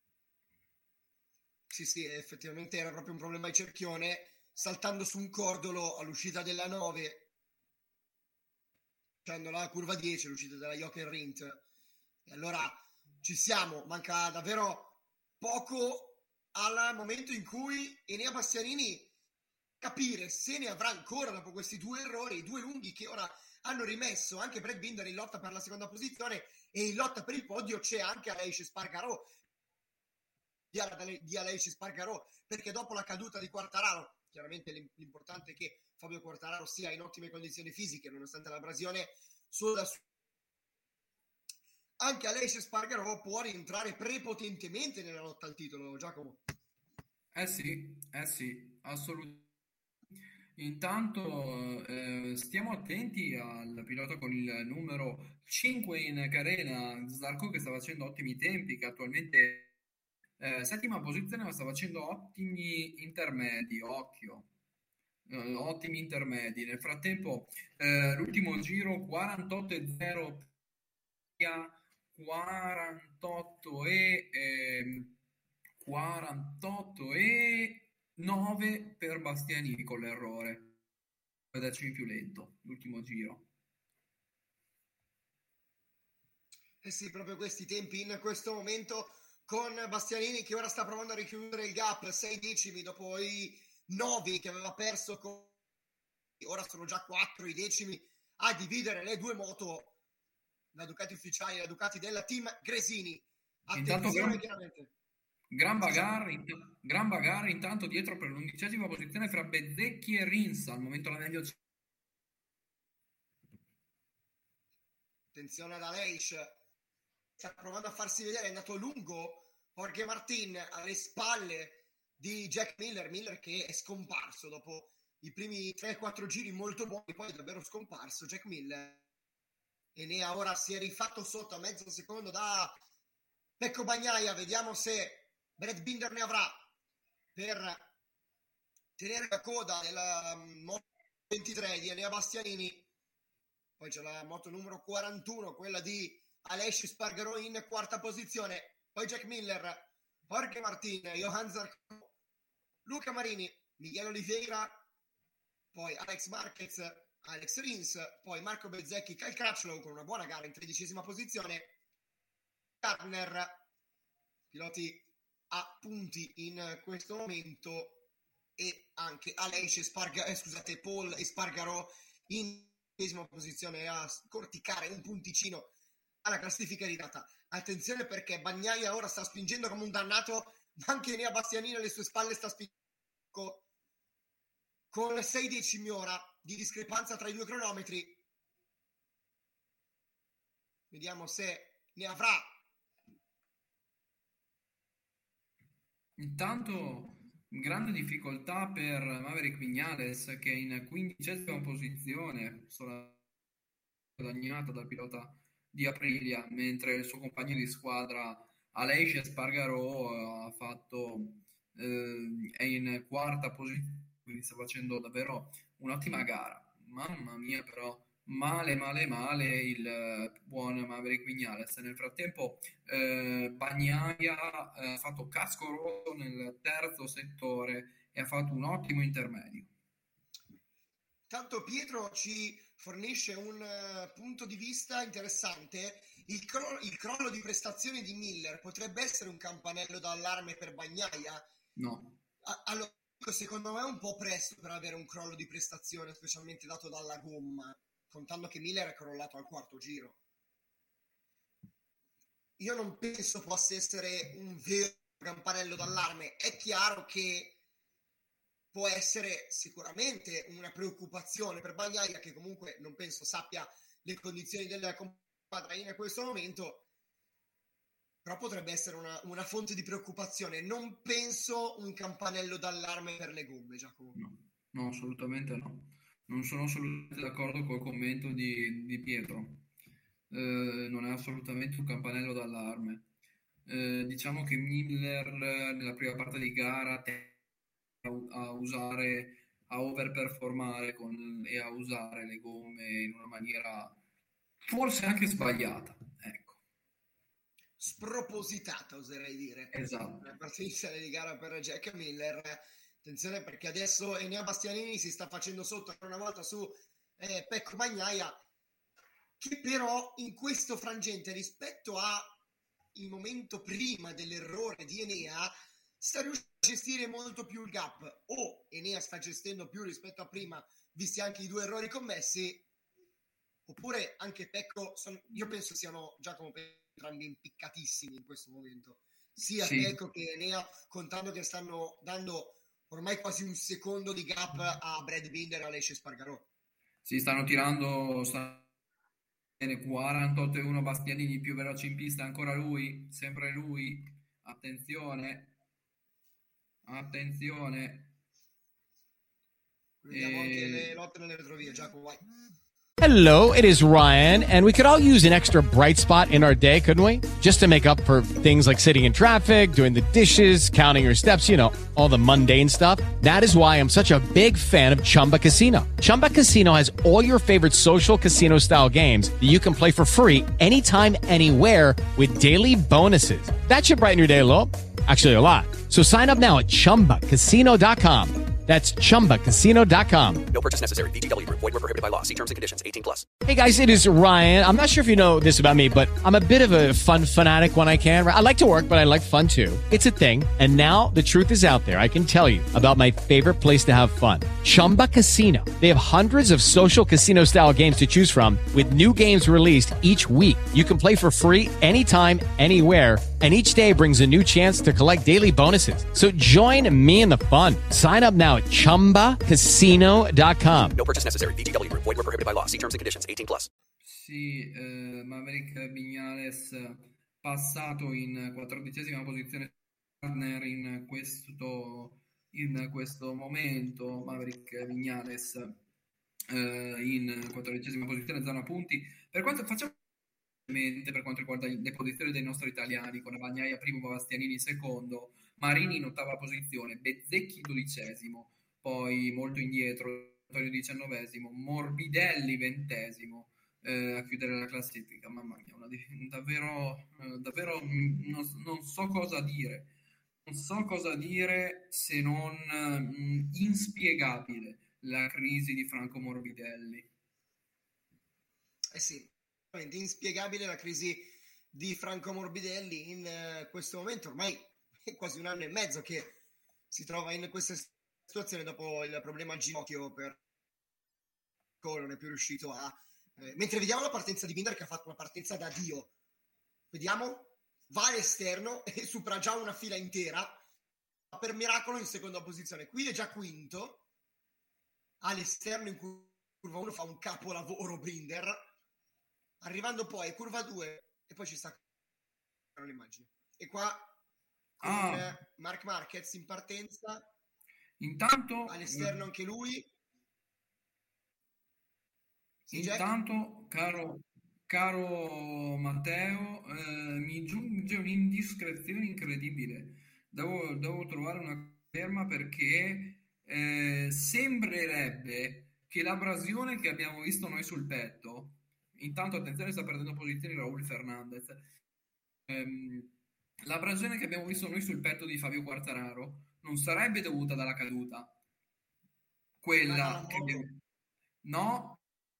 Sì, sì, effettivamente era proprio un problema di cerchione, saltando su un cordolo all'uscita della nove, facendo la curva dieci, l'uscita della Jochen Rindt. E allora ci siamo, manca davvero poco al momento in cui Enea Bastianini capire se ne avrà ancora dopo questi due errori, due lunghi che ora hanno rimesso anche Brad Binder in lotta per la seconda posizione, e in lotta per il podio c'è anche Aleix Espargaró di Aleix Espargaró, perché dopo la caduta di Quartararo, chiaramente l'importante è che Fabio Quartararo sia in ottime condizioni fisiche nonostante l'abrasione sulla sua, anche Aleix Espargaró può rientrare prepotentemente nella lotta al titolo, Giacomo. Eh sì, eh sì, assolutamente. Intanto eh, stiamo attenti al pilota con il numero cinque in carena, Zarco, che sta facendo ottimi tempi, che attualmente eh, settima posizione, ma sta facendo ottimi intermedi, occhio, eh, ottimi intermedi. Nel frattempo eh, l'ultimo giro quarantotto zero, quarantotto e eh, quarantotto e nove per Bastianini con l'errore, decimi più lento l'ultimo giro. Eh sì, proprio questi tempi in questo momento, con Bastianini che ora sta provando a richiudere il gap, sei decimi dopo i nove che aveva perso, con... ora sono già quattro i decimi a dividere le due moto, la Ducati ufficiale e la Ducati della team Gresini. Intanto gran, chiaramente. gran bagarre int- gran bagarre intanto dietro per l'undicesima posizione fra Bezzecchi e Rins, al momento la meglio. Attenzione ad Aleix, sta provando a farsi vedere, è andato lungo Jorge Martin alle spalle di Jack Miller, Miller che è scomparso dopo i primi tre quattro giri molto buoni, poi è davvero scomparso Jack Miller, e ne ha ora si è rifatto sotto a mezzo secondo da Pecco Bagnaia. Vediamo se Brad Binder ne avrà per tenere la coda nella moto ventitré di Enea Bastianini. Poi c'è la moto numero quarantuno, quella di Aleix Spargaro in quarta posizione, poi Jack Miller, Jorge Martin, Johan Zarco, Luca Marini, Miguel Oliveira, poi Alex Marquez, Alex Rins, poi Marco Bezzecchi, Kyle Crutchlow con una buona gara in tredicesima posizione, Gardner, piloti a punti in questo momento, e anche Aleix Spargaro, eh, scusate, Paul Espargaro in tredicesima posizione a corticare un punticino alla classifica ridata. Attenzione perché Bagnaia ora sta spingendo come un dannato, ma anche Enea Bastianini alle sue spalle sta spingendo con sei decimi ora di discrepanza tra i due cronometri. Vediamo se ne avrà. Intanto grande difficoltà per Maverick Viñales, che è in quindicesima posizione, sola guadagnata dal pilota di Aprilia, mentre il suo compagno di squadra Aleix Espargaro ha fatto eh, è in quarta posizione, quindi sta facendo davvero un'ottima gara. Mamma mia, però male male male il eh, buon Maverick Viñales. Nel frattempo eh, Bagnaia eh, ha fatto casco rosso nel terzo settore e ha fatto un ottimo intermedio. Tanto Pietro ci fornisce un uh, punto di vista interessante. Il, cro- il crollo di prestazioni di Miller potrebbe essere un campanello d'allarme per Bagnaia? No. A- allora, secondo me è un po' presto per avere un crollo di prestazione, specialmente dato dalla gomma, contando che Miller è crollato al quarto giro. Io non penso possa essere un vero campanello d'allarme. È chiaro che può essere sicuramente una preoccupazione per Bagnaia, che comunque non penso sappia le condizioni della squadra in questo momento, però potrebbe essere una, una fonte di preoccupazione. Non penso un campanello d'allarme per le gomme, Giacomo. No, no, assolutamente no. Non sono assolutamente d'accordo col commento di, di Pietro. Eh, non è assolutamente un campanello d'allarme. Eh, diciamo che Miller nella prima parte di gara a usare, a overperformare con, e a usare le gomme in una maniera forse anche sbagliata, ecco, spropositata oserei dire. Esatto. La partita di gara per Jack Miller. Attenzione perché adesso Enea Bastianini si sta facendo sotto ancora una volta su eh, Pecco Bagnaia, che però in questo frangente rispetto a il momento prima dell'errore di Enea sta riuscendo a gestire molto più il gap, o Enea sta gestendo più rispetto a prima visti anche i due errori commessi, oppure anche Pecco, sono, io penso siano già come entrambi impiccatissimi in questo momento, sia sì. Pecco che Enea, contando che stanno dando ormai quasi un secondo di gap a Brad Binder e a Aleix Espargaro. Si stanno tirando stanno... quarantotto e uno Bastianini più veloce in pista, ancora lui, sempre lui, attenzione attenzione vediamo e... anche le lotte nelle retrovie. Giacomo, vai. Hello, it is Ryan, and we could all use an extra bright spot in our day, couldn't we? Just to make up for things like sitting in traffic, doing the dishes, counting your steps, you know, all the mundane stuff. That is why I'm such a big fan of Chumba Casino. Chumba Casino has all your favorite social casino style games that you can play for free anytime, anywhere with daily bonuses. That should brighten your day a little. Actually, a lot. So sign up now at chumba casino dot com. That's chumba casino dot com. No purchase necessary. V G W Group. Void where prohibited by law. See terms and conditions. eighteen plus. Hey guys, it is Ryan. I'm not sure if you know this about me, but I'm a bit of a fun fanatic when I can. I like to work, but I like fun too. It's a thing. And now the truth is out there. I can tell you about my favorite place to have fun. Chumba Casino. They have hundreds of social casino style games to choose from with new games released each week. You can play for free anytime, anywhere. And each day brings a new chance to collect daily bonuses. So join me in the fun. Sign up now at chumba casino dot com. No purchase necessary. V G W Group. Void where prohibited by law. See terms and conditions. eighteen plus. Sì, eh, Maverick Viñales passato in quattordicesima posizione partner in questo, in questo momento. Maverick Viñales eh, in quattordicesima posizione, zona punti. Per quanto facciamo per quanto riguarda le posizioni dei nostri italiani, con Bagnaia primo, Bastianini secondo, Marini in ottava posizione, Bezzecchi dodicesimo, poi molto indietro Antonio diciannovesimo, Morbidelli ventesimo, eh, a chiudere la classifica. Mamma mia, una, davvero, eh, davvero non, non so cosa dire, non so cosa dire se non mh, inspiegabile la crisi di Franco Morbidelli. Eh sì, inspiegabile la crisi di Franco Morbidelli in uh, questo momento. Ormai è quasi un anno e mezzo che si trova in questa situazione dopo il problema al ginocchio, per non è più riuscito a eh, mentre vediamo la partenza di Binder, che ha fatto una partenza da Dio, vediamo, va all'esterno e supera già una fila intera, ma per miracolo in seconda posizione. Qui è già quinto, all'esterno in curva uno fa un capolavoro Binder, arrivando poi curva due e poi ci sta l'immagine. E qua con ah. Marc Marquez in partenza, intanto all'esterno anche lui. Sì, intanto, caro, caro Matteo, eh, mi giunge un'indiscrezione incredibile. Devo, devo trovare una ferma perché eh, sembrerebbe che l'abrasione che abbiamo visto noi sul petto. Intanto attenzione, sta perdendo posizioni Raul Fernandez. Ehm, l'abrasione che abbiamo visto noi sul petto di Fabio Quartararo non sarebbe dovuta dalla caduta, quella che abbiamo... no,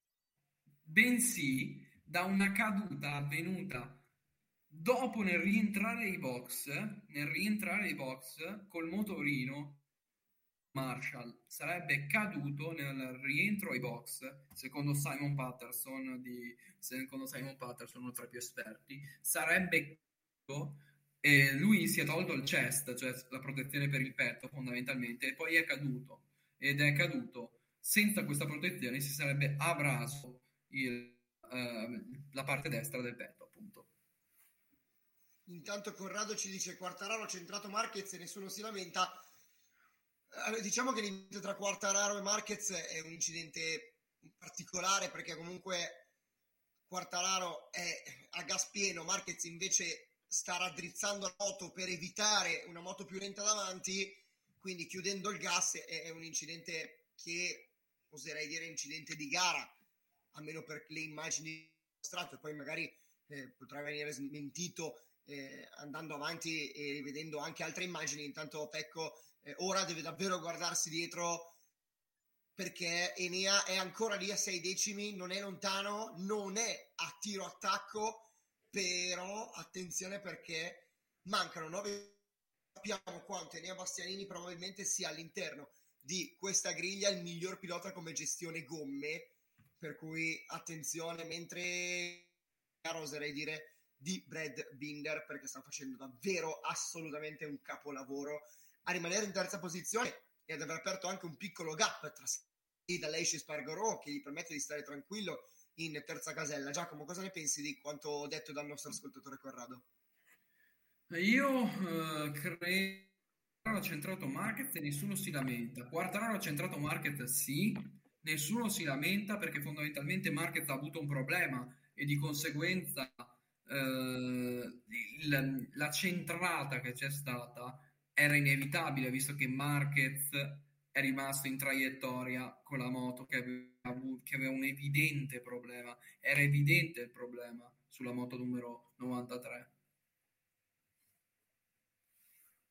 bensì da una caduta avvenuta dopo nel rientrare ai box, nel rientrare ai box col motorino. Marshall sarebbe caduto nel rientro ai box, secondo Simon Patterson, di, secondo Simon Patterson, uno tra i più esperti, sarebbe caduto, e lui si è tolto il chest, cioè la protezione per il petto fondamentalmente, e poi è caduto, ed è caduto senza questa protezione, si sarebbe abraso il, eh, la parte destra del petto, appunto. Intanto Corrado ci dice: Quartararo ha centrato Marquez e nessuno si lamenta. Allora, diciamo che l'incidente tra Quartararo e Marquez è un incidente particolare, perché comunque Quartararo è a gas pieno, Marquez invece sta raddrizzando la moto per evitare una moto più lenta davanti, quindi chiudendo il gas. È un incidente che oserei dire incidente di gara, almeno per le immagini mostrate, poi magari eh, potrà venire smentito eh, andando avanti e rivedendo anche altre immagini. Intanto Pecco Eh, ora deve davvero guardarsi dietro, perché Enea è ancora lì a sei decimi, non è lontano, non è a tiro attacco, però attenzione perché mancano nove. Sappiamo quanto Enea Bastianini probabilmente sia all'interno di questa griglia il miglior pilota come gestione gomme, per cui attenzione, mentre oserei dire di Brad Binder, perché sta facendo davvero assolutamente un capolavoro a rimanere in terza posizione e ad aver aperto anche un piccolo gap tra sé e Aleix Spargarò, che gli permette di stare tranquillo in terza casella. Giacomo, cosa ne pensi di quanto detto dal nostro ascoltatore Corrado? Io uh, credo ha centrato Marquez e nessuno si lamenta. Quartararo ha centrato Marquez, sì, nessuno si lamenta, perché fondamentalmente Marquez ha avuto un problema e di conseguenza uh, il, la centrata che c'è stata era inevitabile, visto che Marquez è rimasto in traiettoria con la moto che aveva, che aveva un evidente problema. Era evidente il problema sulla moto numero novantatré.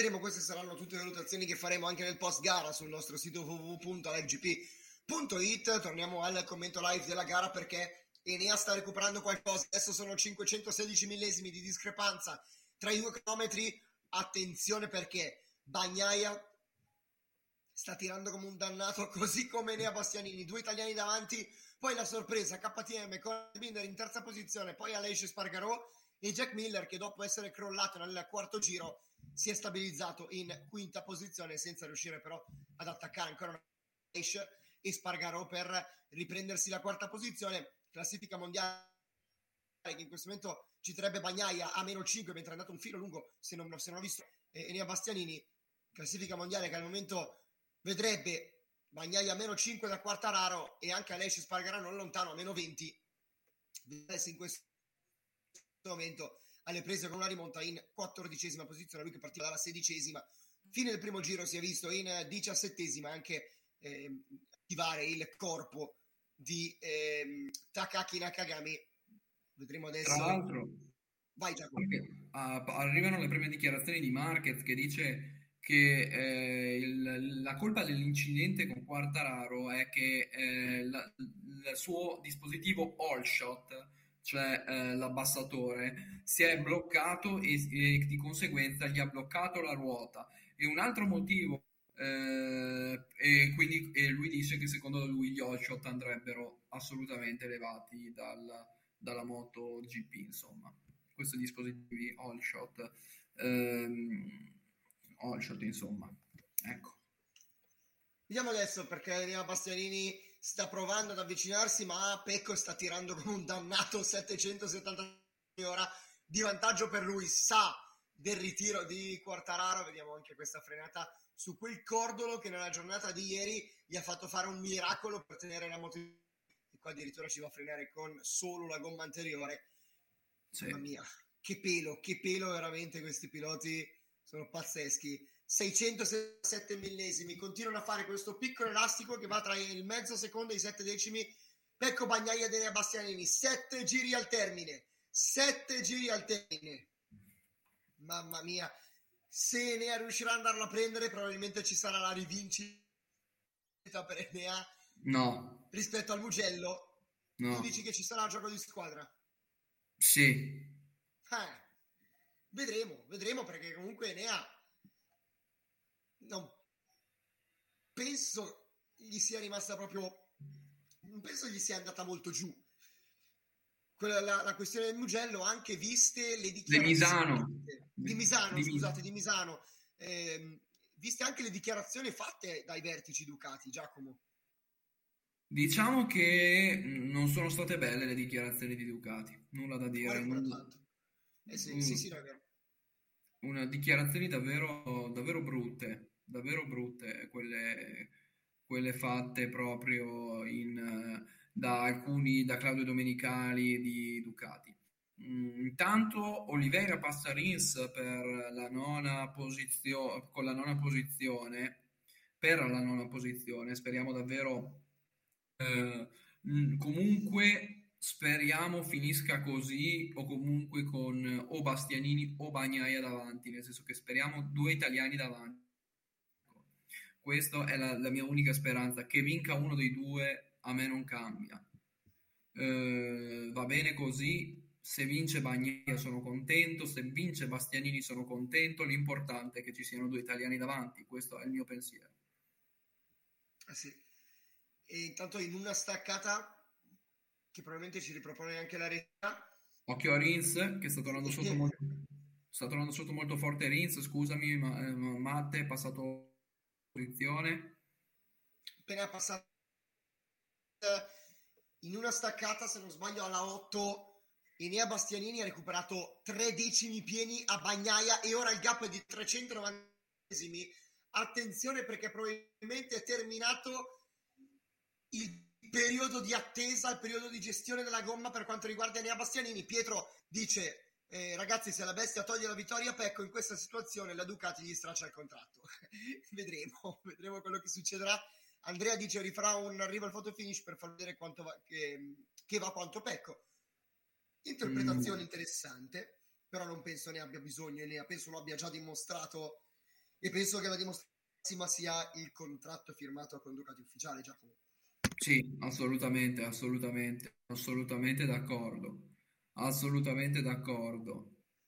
Vedremo, queste saranno tutte le valutazioni che faremo anche nel post gara sul nostro sito w w w punto live g p punto i t. Torniamo al commento live della gara perché Enea sta recuperando qualcosa. Adesso sono cinquecentosedici millesimi di discrepanza tra i due cronometri. Attenzione perché Bagnaia sta tirando come un dannato, così come Enea Bastianini, due italiani davanti. Poi la sorpresa, K T M con Binder in terza posizione, poi Aleix Espargaró e Jack Miller che dopo essere crollato nel quarto giro si è stabilizzato in quinta posizione senza riuscire però ad attaccare ancora una Aleix Espargaró per riprendersi la quarta posizione. Classifica mondiale che in questo momento ci sarebbe Bagnaia a meno cinque, mentre è andato un filo lungo, se non, se non ho visto, eh, Enea Bastianini. Classifica mondiale che al momento vedrebbe Bagnaia a meno cinque da Quartararo e anche Aleix Espargaró non lontano a meno venti. Adesso in questo momento alle prese con una rimonta in quattordicesima posizione, lui che partiva dalla sedicesima. Fine del primo giro si è visto in diciassettesima anche eh, attivare il corpo di eh, Takaki Nakagami. Vedremo adesso. Tra l'altro, vai Giacomo. Uh, arrivano le prime dichiarazioni di Marquez che dice che eh, il, la colpa dell'incidente con Quartararo è che eh, la, il suo dispositivo all shot, cioè eh, l'abbassatore, si è bloccato e, e di conseguenza gli ha bloccato la ruota. E un altro motivo, eh, e quindi e lui dice che secondo lui gli all shot andrebbero assolutamente levati dal, dalla MotoGP, insomma. Questi dispositivi all shot, ehm, all shot insomma, ecco. Vediamo adesso perché Enea Bastianini sta provando ad avvicinarsi, ma Pecco sta tirando come un dannato, settecentosettanta ora di vantaggio per lui. Sa del ritiro di Quartararo, vediamo anche questa frenata su quel cordolo che nella giornata di ieri gli ha fatto fare un miracolo per tenere la moto, e qua addirittura ci va a frenare con solo la gomma anteriore. Sì. Mamma mia, che pelo, che pelo veramente, questi piloti sono pazzeschi. seicentosette millesimi, continuano a fare questo piccolo elastico che va tra il mezzo secondo e i sette decimi. Pecco Bagnaia ed Enea Bastianini, sette giri al termine, sette giri al termine. Mamma mia, se Enea riuscirà ad andarlo a prendere probabilmente ci sarà la rivincita per Enea. No. Rispetto al Mugello, no. Tu dici che ci sarà il gioco di squadra? Sì. Eh, vedremo, vedremo perché comunque Enea non penso gli sia rimasta proprio, non penso gli sia andata molto giù quella, la, la questione del Mugello, anche viste le dichiarazioni di Misano di Misano, di scusate, di Misano eh, viste anche le dichiarazioni fatte dai vertici Ducati. Giacomo, diciamo che non sono state belle le dichiarazioni di Ducati, nulla da dire. Non... Eh sì, mm. sì, sì, no, è vero. Una dichiarazioni davvero, davvero brutte, davvero brutte, quelle, quelle fatte proprio in, da alcuni, da Claudio Domenicali di Ducati. Intanto Oliveira passa Rins per la nona posizione, con la nona posizione, per la nona posizione, speriamo davvero, eh, comunque speriamo finisca così o comunque con o Bastianini o Bagnaia davanti, nel senso che speriamo due italiani davanti. Questa è la, la mia unica speranza, che vinca uno dei due a me non cambia. Eh, va bene così, se vince Bagnaia sono contento, se vince Bastianini sono contento, l'importante è che ci siano due italiani davanti, questo è il mio pensiero. Eh sì. E intanto in una staccata che probabilmente ci ripropone anche la retta. Occhio a Rins che sta tornando sotto molto, sta tornando sotto molto forte Rins, scusami, ma eh, Matte è passato posizione. Appena passato in una staccata, se non sbaglio alla otto, Enea Bastianini ha recuperato tre decimi pieni a Bagnaia e ora il gap è di trecentonovanta decimi. Attenzione perché probabilmente è terminato il periodo di attesa, il periodo di gestione della gomma per quanto riguarda Enea Bastianini. Pietro dice eh, ragazzi, se la bestia toglie la vittoria a Pecco in questa situazione la Ducati gli straccia il contratto. vedremo vedremo quello che succederà. Andrea dice rifarà un arrivo al photo finish per far vedere quanto va, che, che va quanto Pecco. Interpretazione mm. interessante, però non penso ne abbia bisogno, ne penso lo abbia già dimostrato E penso che la dimostrazione sia il contratto firmato con Ducati ufficiale, Giacomo. Sì, assolutamente, assolutamente, assolutamente d'accordo, assolutamente d'accordo.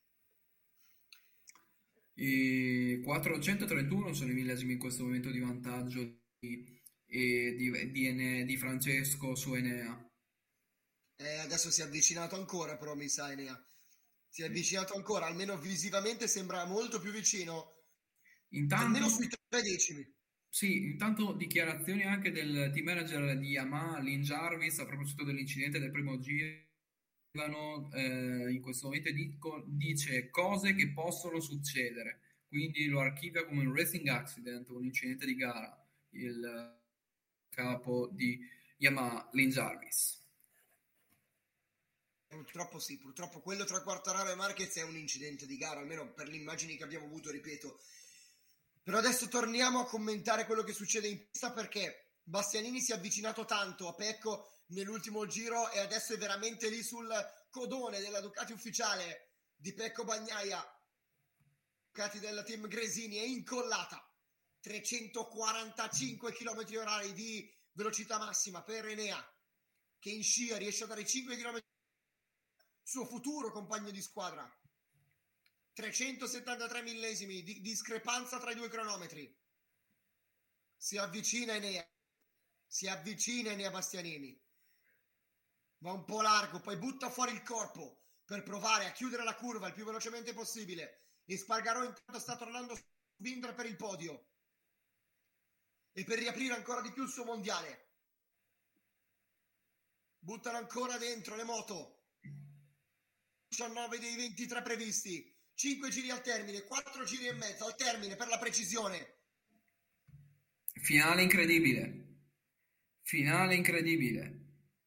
I quattrocentotrentuno sono i millesimi in questo momento di vantaggio di, e di, di Ene- di Francesco su Enea. Eh, adesso si è avvicinato ancora, però mi sa Enea. Si è avvicinato ancora, almeno visivamente sembra molto più vicino, Intanto, almeno sui tre decimi. sì, intanto dichiarazioni anche del team manager di Yamaha, Lin Jarvis, a proposito dell'incidente del primo giro. Eh, in questo momento dico, dice cose che possono succedere, quindi lo archivia come un racing accident, un incidente di gara, il capo di Yamaha, Lin Jarvis. Purtroppo sì, purtroppo quello tra Quartararo e Marquez è un incidente di gara, almeno per le immagini che abbiamo avuto, ripeto. Però adesso torniamo a commentare quello che succede in pista, perché Bastianini si è avvicinato tanto a Pecco nell'ultimo giro e adesso è veramente lì sul codone della Ducati ufficiale di Pecco Bagnaia. Ducati del team Gresini è incollata, trecentoquarantacinque chilometri orari di velocità massima per Enea, che in scia riesce a dare cinque chilometri suo futuro compagno di squadra. trecentosettantatré millesimi di discrepanza tra i due cronometri. Si avvicina Enea, si avvicina Enea Bastianini, va un po' largo, poi butta fuori il corpo per provare a chiudere la curva il più velocemente possibile. E Spargarò intanto sta tornando su Binder per il podio e per riaprire ancora di più il suo mondiale. Buttano ancora dentro le moto, diciannove dei ventitré previsti, cinque giri al termine, quattro giri e mezzo al termine per la precisione. Finale incredibile, finale incredibile.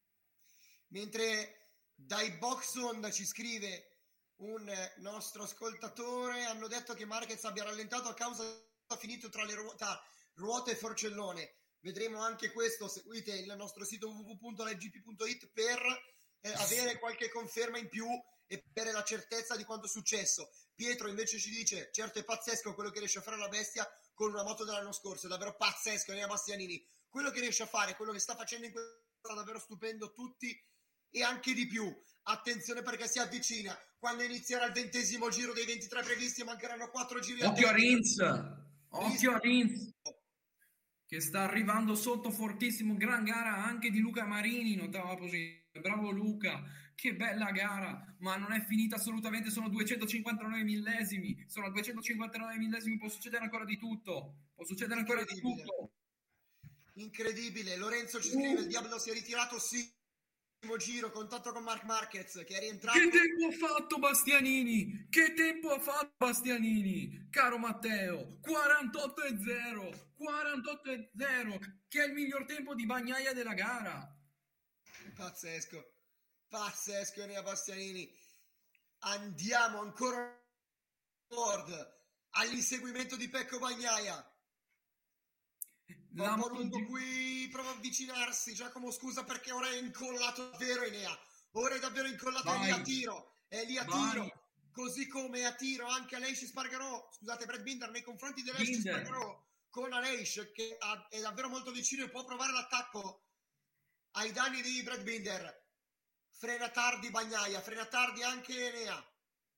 Mentre dai boxon ci scrive un nostro ascoltatore, hanno detto che Marquez abbia rallentato a causa ha finito tra le ruote, ruote e forcellone. Vedremo anche questo, seguite il nostro sito w w w punto l g p punto i t per eh, avere qualche conferma in più e per avere la certezza di quanto è successo. Pietro invece ci dice: certo, è pazzesco quello che riesce a fare la bestia con una moto dell'anno scorso, è davvero pazzesco. Enea Bastianini, quello che riesce a fare, quello che sta facendo in questo sta davvero stupendo tutti e anche di più. Attenzione perché si avvicina, quando inizierà il ventesimo giro dei ventitré previsti mancheranno quattro giri. Occhio a Rins, occhio a Rins che sta arrivando sotto fortissimo. Gran gara anche di Luca Marini in ottava posizione. Bravo Luca, che bella gara, ma non è finita assolutamente, sono duecentocinquantanove millesimi, sono duecentocinquantanove millesimi, può succedere ancora di tutto, può succedere ancora di tutto. Incredibile. Lorenzo ci scrive: il Diablo si è ritirato, sì, giro, contatto con Marc Marquez che è rientrato. Che tempo ha fatto Bastianini? Che tempo ha fatto Bastianini? Caro Matteo, quarantotto e zero, quarantotto e zero, che è il miglior tempo di Bagnaia della gara. Pazzesco, pazzesco Enea Bastianini. Andiamo ancora all'inseguimento di Pecco Bagnaia. Va un po' lungo qui, prova a avvicinarsi. Giacomo, scusa perché ora è incollato davvero Enea. Ora è davvero incollato, è lì a tiro. È lì a Vai. tiro. Così come a tiro anche Aleix Spargarò. Scusate, Brad Binder nei confronti di Aleix Spargarò con Aleix che è davvero molto vicino e può provare l'attacco ai danni di Brad Binder. Frena tardi Bagnaia, frena tardi anche Enea.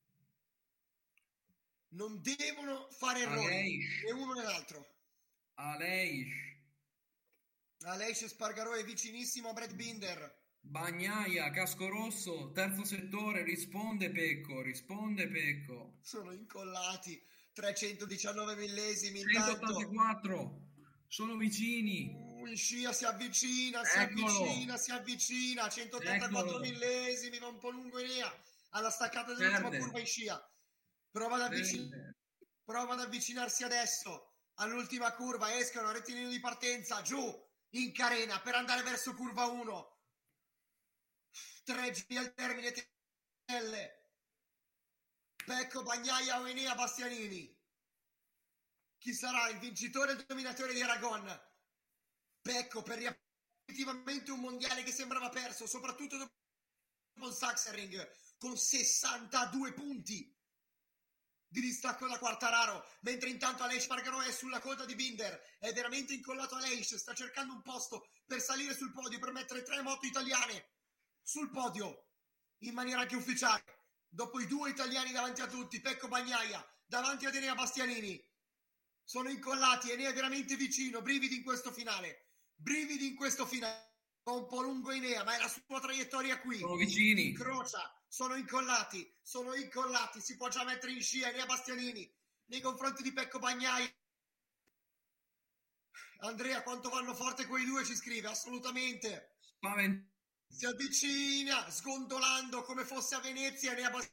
Non devono fare errori né uno né l'altro. Aleix Aleix Spargarò è vicinissimo a Brad Binder. Bagnaia, casco rosso, terzo settore, risponde Pecco, risponde Pecco. Sono incollati, trecentodiciannove millesimi. centottantaquattro, sono vicini. Uh, in scia si avvicina, si Eccolo. avvicina, si avvicina, centottantaquattro Eccolo. millesimi, va un po' lungo Enea, alla staccata dell'ultima Perde. curva in scia. Prova ad, avvicin- prova ad avvicinarsi adesso all'ultima curva, escono, rettilineo di partenza, giù, in carena per andare verso curva uno. Tre giri al termine, Pecco Bagnaia o Enea Bastianini. Chi sarà il vincitore e il dominatore di Aragon? Pecco per riaprire definitivamente un mondiale che sembrava perso, soprattutto dopo il Sachsenring con sessantadue punti. di distacco da Quartararo, mentre intanto Aleix Spargaro è sulla coda di Binder, è veramente incollato Aleix, sta cercando un posto per salire sul podio, per mettere tre moto italiane sul podio in maniera anche ufficiale, dopo i due italiani davanti a tutti, Pecco Bagnaia davanti ad Enea Bastianini, sono incollati, Enea è veramente vicino, brividi in questo finale, brividi in questo finale, un po' lungo Enea, ma è la sua traiettoria qui, sono vicini, incrocia, sono incollati, sono incollati, si può già mettere in scia Enea Bastianini nei confronti di Pecco Bagnaia. Andrea, quanto vanno forte quei due, ci scrive, assolutamente, Spavent- si avvicina sgondolando come fosse a Venezia, Enea Bastianini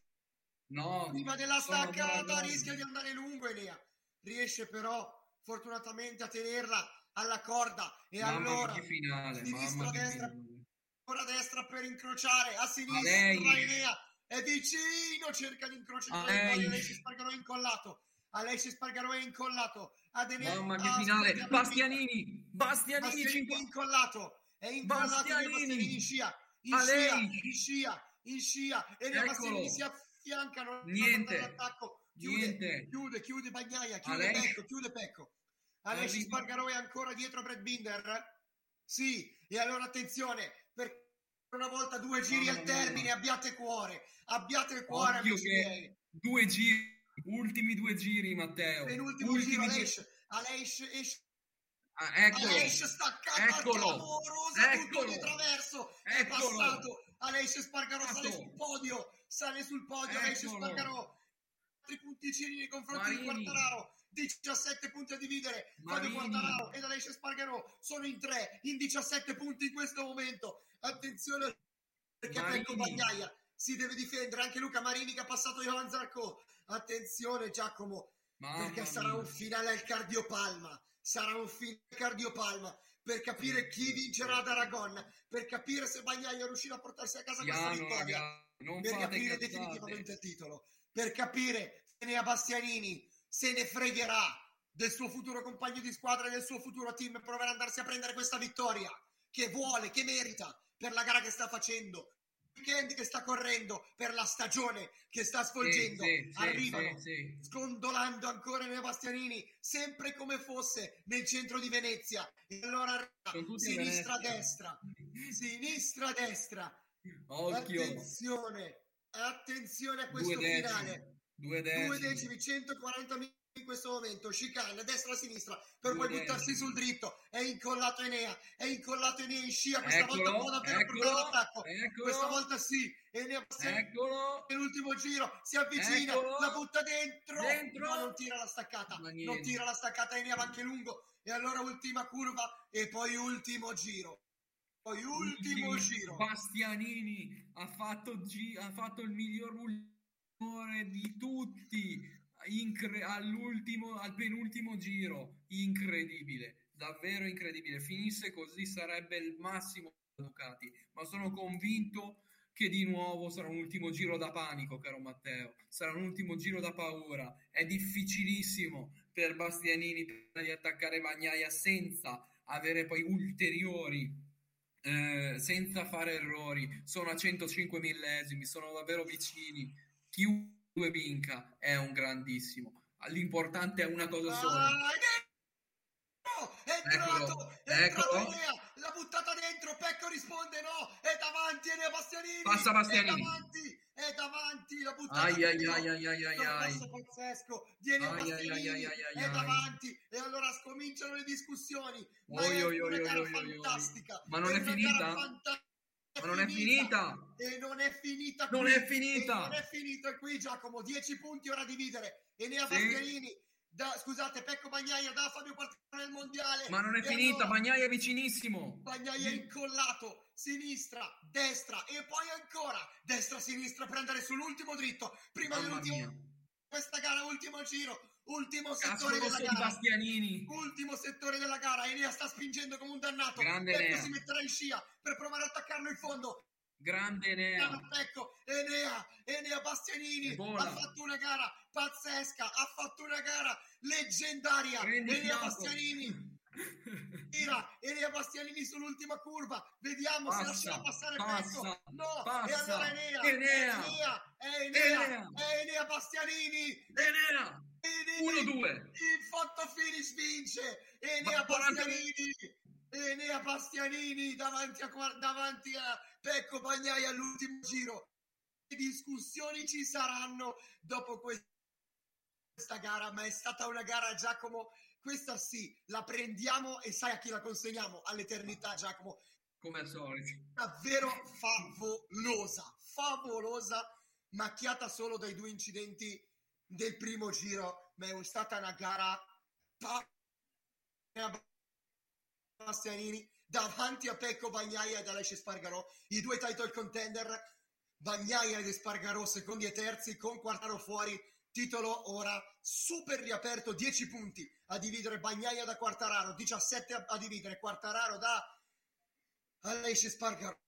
no, prima della staccata no, no, no. rischia di andare lungo Enea, riesce però fortunatamente a tenerla alla corda e Mamma allora che finale, sinistra mamma che destra finale. ora destra per incrociare a sinistra, lei. Enea è vicino, cerca di incrociare, lei. Aleix Spargaro è incollato, Aleix Spargaro è incollato ad Enea, Mamma che ah, finale, aspetta, Bastianini, Bastianini, Bastianini è cinqu- incollato, è incollato Bastianini. Bastianini in scia, in Aleix. scia, in scia, in scia, Enea Eccolo. Bastianini si affiancano Niente. all'attacco, chiude, Niente. chiude, chiude Bagnaia, chiude Aleix. Pecco, chiude Pecco. Aleix Arriva. Spargaro è ancora dietro a Brad Binder? Sì, e allora attenzione, per una volta due giri Mamma al termine, mia. abbiate cuore, abbiate il cuore, Occhio amici che miei. due giri, ultimi due giri, Matteo. Penultimo ultimi giro, due- Aleix, Aleix esce. Ah, eccolo, Aleix staccata eccolo, clamorosa, tutto eccolo, di traverso, è eccolo. passato, Aleix Spargaro sale Passato. sul podio, sale sul podio, Aleix Eccolo. Spargaro, altri punticini nei confronti di Marini. Quartararo, diciassette punti a dividere, Fabio Marini. Quartararo ed Aleix Spargaro sono in tre, in diciassette punti in questo momento, attenzione perché Marini. Pecco Bagnaia si deve difendere, anche Luca Marini che ha passato Johan Zarco, attenzione Giacomo, Mamma perché sarà mia. un finale al cardiopalma, sarà un finale al cardiopalma per capire chi vincerà ad Aragon, per capire se Bagnaia riuscirà a portarsi a casa questa Piano, vittoria, ragazzi, non per fate capire cazzate. definitivamente il titolo, per capire se Enea Bastianini se ne fregherà del suo futuro compagno di squadra e del suo futuro team e proverà ad andarsi a prendere questa vittoria che vuole, che merita per la gara che sta facendo, il weekend che sta correndo, per la stagione che sta svolgendo. Sì, sì, arrivano sì, sì. scondolando ancora Enea Bastianini, sempre come fosse nel centro di Venezia, e allora Sono tutti sinistra a Venezia. destra, sinistra destra, Occhio, attenzione, attenzione a questo due decimi, finale, due due decimi. decimi, centoquaranta in questo momento, chicane destra-sinistra per Due poi buttarsi decimi. sul dritto, è incollato Enea, è incollato Enea in scia, questa Eccolo, volta può davvero eccolo, portare all'attacco, eccolo. questa volta sì, Enea Bastianini Eccolo, nell'ultimo giro si avvicina, Eccolo. la butta dentro, Dentro. ma non tira la staccata, Ma non niente. tira la staccata, Enea va anche lungo, e allora ultima curva e poi ultimo giro, poi ultimo Ultimi. giro. Bastianini ha fatto, gi- ha fatto il miglior ultimore di tutti. Incre- all'ultimo, al penultimo giro, incredibile, davvero incredibile. Finisse così sarebbe il massimo per Ducati, ma sono convinto che di nuovo sarà un ultimo giro da panico, caro Matteo, sarà un ultimo giro da paura. È difficilissimo per Bastianini di attaccare Bagnaia senza avere poi ulteriori eh, senza fare errori. Sono a centocinque millesimi, sono davvero vicini. Chiunque vinca è un grandissimo. L'importante è una cosa sola. Ah, è entrato, è entrato Eccolo. Enea, l'ha buttata dentro, Pecco risponde no, è davanti Enea Bastianini, Passa Bastianini. è davanti, è davanti, l'ha buttata Ai ai dentro, ai ai ai ai un ai. passo pazzesco di Enea Ai, ai, Bastianini, ai, ai, ai, è ai. davanti, e allora scominciano le discussioni, ma Oi, è oi, una oi, gara oi, oi, oi. fantastica, Ma non è una finita? gara fanta- Ma non è finita. e non è finita Non qui. è finita. E non è finita qui, Giacomo, dieci punti ora a dividere, Enea Sì. Bastianini da, scusate, Pecco Bagnaia da Fabio Quartararo nel mondiale, Ma non è e finita, allora Bagnaia è vicinissimo. Bagnaia è incollato, sinistra, destra e poi ancora destra-sinistra per andare sull'ultimo dritto, prima Mamma dell'ultimo, mia. questa gara, ultimo giro, ultimo Cazzo settore della rosso di gara, Bastianini. ultimo settore della gara, Enea sta spingendo come un dannato, Grande Pecco Enea. si metterà in scia per provare ad attaccarlo in fondo. Grande Enea. Ecco, Enea, Enea Bastianini Vola. ha fatto una gara pazzesca, ha fatto una gara leggendaria, Prendi Enea fiato. Bastianini, gira, Enea Bastianini sull'ultima curva, vediamo Passa, se lascerà passare passa, Pecco, no, passa, e allora Enea, Enea, è Enea, è Enea, Enea, è Enea Bastianini, Enea, uno due, il photo finish vince, Enea Ma quaranta Bastianini, Enea Bastianini davanti a, davanti a Pecco Bagnaia all'ultimo giro. Le discussioni ci saranno dopo questa gara, ma è stata una gara, Giacomo, questa sì, la prendiamo e sai a chi la consegniamo? All'eternità, Giacomo. Come al solito. Davvero favolosa, favolosa, macchiata solo dai due incidenti del primo giro, ma è stata una gara Bastianini davanti a Pecco Bagnaia ed Aleix Espargaró, i due title contender, Bagnaia ed Espargaró secondi e terzi, con Quartararo fuori, titolo ora super riaperto, dieci punti a dividere Bagnaia da Quartararo, diciassette a dividere Quartararo da Aleix Espargaró.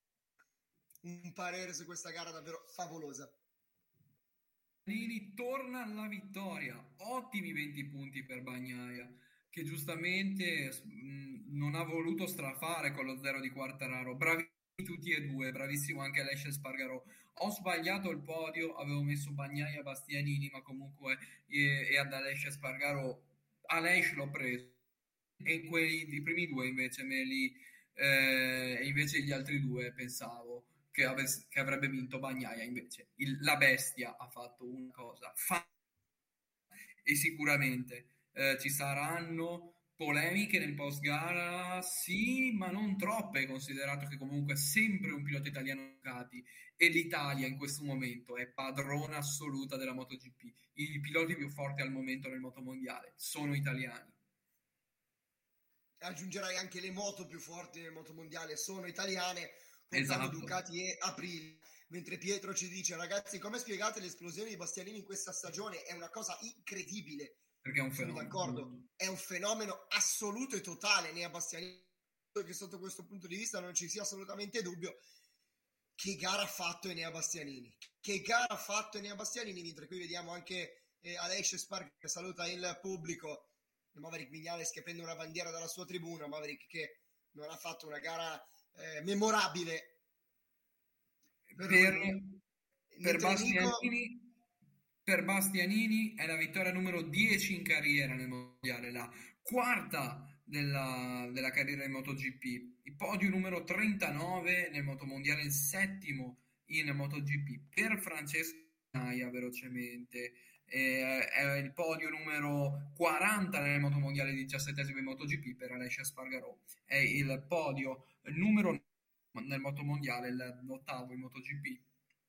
Un parere su questa gara davvero favolosa. Bastianini torna alla vittoria, ottimi venti punti per Bagnaia, che giustamente mh, non ha voluto strafare con lo zero di Quartararo. Bravissimi tutti e due, bravissimo anche Aleix Espargaró. Ho sbagliato il podio, avevo messo Bagnaia Bastianini, ma comunque e, e ad Aleix Espargaró Aleix l'ho preso, e quelli i primi due invece me li eh, e invece gli altri due pensavo che, avesse, che avrebbe vinto Bagnaia. Invece il, la bestia ha fatto una cosa fa- e sicuramente eh, ci saranno polemiche nel post gara, sì, ma non troppe, considerato che comunque è sempre un pilota italiano Ducati e l'Italia in questo momento è padrona assoluta della MotoGP. I piloti più forti al momento nel motomondiale sono italiani. Aggiungerai anche le moto più forti nel motomondiale sono italiane, contando Esatto. Ducati e Aprilia. Mentre Pietro ci dice: ragazzi, come spiegate l'esplosione di Bastianini in questa stagione? È una cosa incredibile. Perché è un Sono fenomeno. d'accordo, è un fenomeno assoluto e totale. Ne ha Bastianini, che sotto questo punto di vista non ci sia assolutamente dubbio. Che gara ha fatto Enea Bastianini? Che gara ha fatto Enea Bastianini? Mentre qui vediamo anche eh, Aleix Espargaró che saluta il pubblico, e Maverick Viñales che prende una bandiera dalla sua tribuna. Maverick che non ha fatto una gara eh, memorabile per, per, per Bastianini. Nico... Per Bastianini è la vittoria numero dieci in carriera nel mondiale, la quarta della, della carriera in MotoGP, il podio numero trentanove nel motomondiale, il settimo in MotoGP. Per Francesco Bagnaia, velocemente, eh, è il podio numero quaranta nel motomondiale, diciassettesimo in MotoGP. Per Aleix Espargaró è il podio numero nel motomondiale, l'ottavo in MotoGP.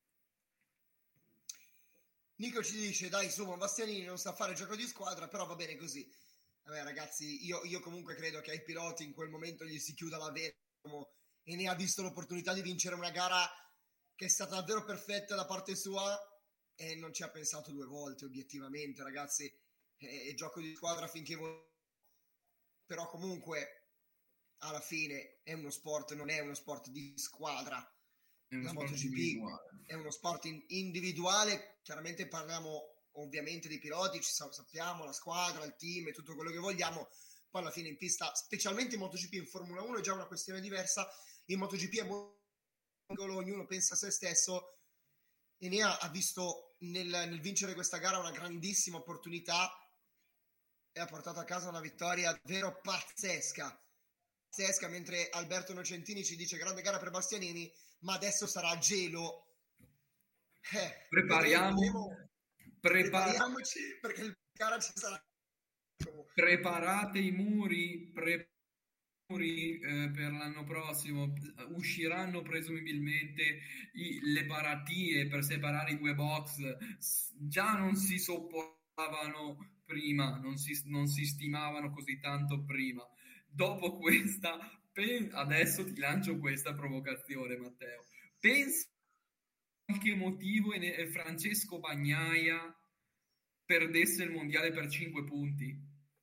Nico ci dice: dai, insomma, Bastianini non sa fare gioco di squadra, però va bene così. Vabbè, ragazzi, io, io comunque credo che ai piloti in quel momento gli si chiuda la vena e ne ha visto l'opportunità di vincere una gara che è stata davvero perfetta da parte sua e non ci ha pensato due volte, obiettivamente, ragazzi. È, è gioco di squadra finché vuoi, però comunque alla fine è uno sport, non è uno sport di squadra. La MotoGP è uno sport in- individuale, chiaramente parliamo ovviamente dei piloti, ci sa- sappiamo, la squadra, il team e tutto quello che vogliamo, poi alla fine in pista, specialmente in MotoGP, in Formula uno è già una questione diversa, in MotoGP è molto singolo, ognuno pensa a se stesso, e ne ha, ha visto nel, nel vincere questa gara una grandissima opportunità e ha portato a casa una vittoria davvero pazzesca, pazzesca, mentre Alberto Nocentini ci dice: grande gara per Bastianini, ma adesso sarà gelo. Eh, prepariamo, vedremo, prepar- prepariamoci perché il gara ci sarà. Preparate i muri, pre- muri eh, per l'anno prossimo. Usciranno presumibilmente i, le paratie per separare i due box. Già non si sopportavano prima, non si, non si stimavano così tanto prima. Dopo questa, pen- adesso ti lancio questa provocazione, Matteo. Pensi qualche motivo e Francesco Bagnaia perdesse il mondiale per cinque punti?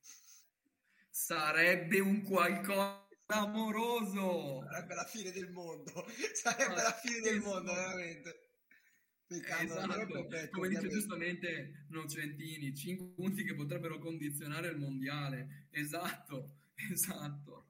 Sarebbe un qualcosa amoroso. Sarebbe la fine del mondo. Sarebbe ah, la fine del mondo, veramente. Peccato, esatto, perfetto, come dice giustamente Nocentini, cinque punti che potrebbero condizionare il mondiale. Esatto, esatto.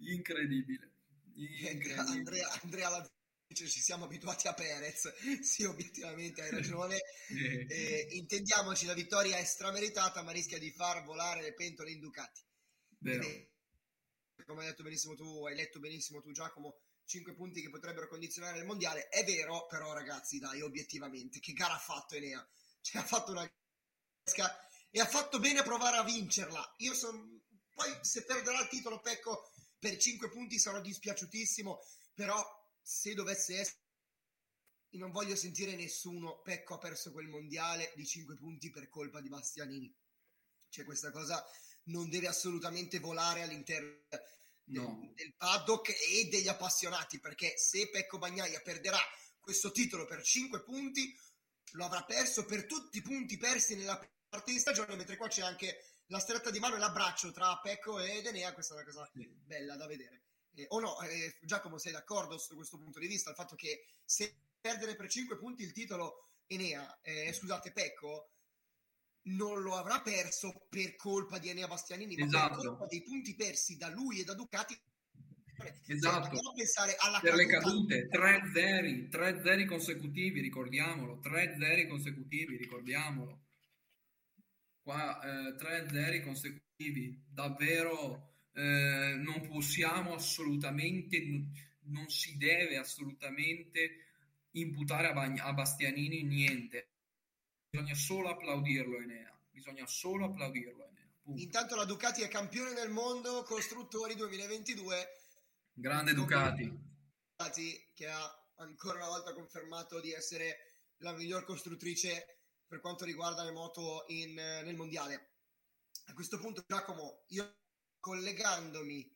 incredibile. incredibile. Andrea, Andrea Lazzari dice, ci siamo abituati a Perez. Sì, obiettivamente hai ragione. Eh, intendiamoci, la vittoria è strameritata, ma rischia di far volare le pentole in Ducati. E, come hai detto benissimo tu, hai letto benissimo tu, Giacomo, cinque punti che potrebbero condizionare il mondiale. È vero, però ragazzi, dai, obiettivamente, che gara ha fatto Enea? Cioè, ha fatto una e ha fatto bene a provare a vincerla. Io sono, poi se perderà il titolo Pecco per cinque punti sarò dispiaciutissimo, però se dovesse essere, non voglio sentire nessuno, Pecco ha perso quel mondiale di cinque punti per colpa di Bastianini. Cioè, questa cosa non deve assolutamente volare all'interno no. del, del paddock e degli appassionati, perché se Pecco Bagnaia perderà questo titolo per cinque punti, lo avrà perso per tutti i punti persi nella parte di stagione, mentre qua c'è anche la stretta di mano e l'abbraccio tra Pecco ed Enea. Questa è una cosa sì. bella da vedere. Eh, o no, eh, Giacomo, sei d'accordo su questo punto di vista? Il fatto che se perdere per cinque punti il titolo Enea, eh, scusate, Pecco non lo avrà perso per colpa di Enea Bastianini, ma esatto. per colpa dei punti persi da lui e da Ducati. Esatto, cioè, pensare alla per caduta. le cadute, tre zeri, tre zeri consecutivi, ricordiamolo, tre zeri consecutivi, ricordiamolo. Qua eh, tre zeri consecutivi, davvero eh, non possiamo assolutamente, non si deve assolutamente imputare a, Bagn- a Bastianini niente. Bisogna solo applaudirlo Enea, bisogna solo applaudirlo Enea. Punto. Intanto la Ducati è campione del mondo costruttori duemilaventidue. Grande Ducati. Ducati che ha ancora una volta confermato di essere la miglior costruttrice per quanto riguarda le moto in, nel mondiale. A questo punto, Giacomo, io collegandomi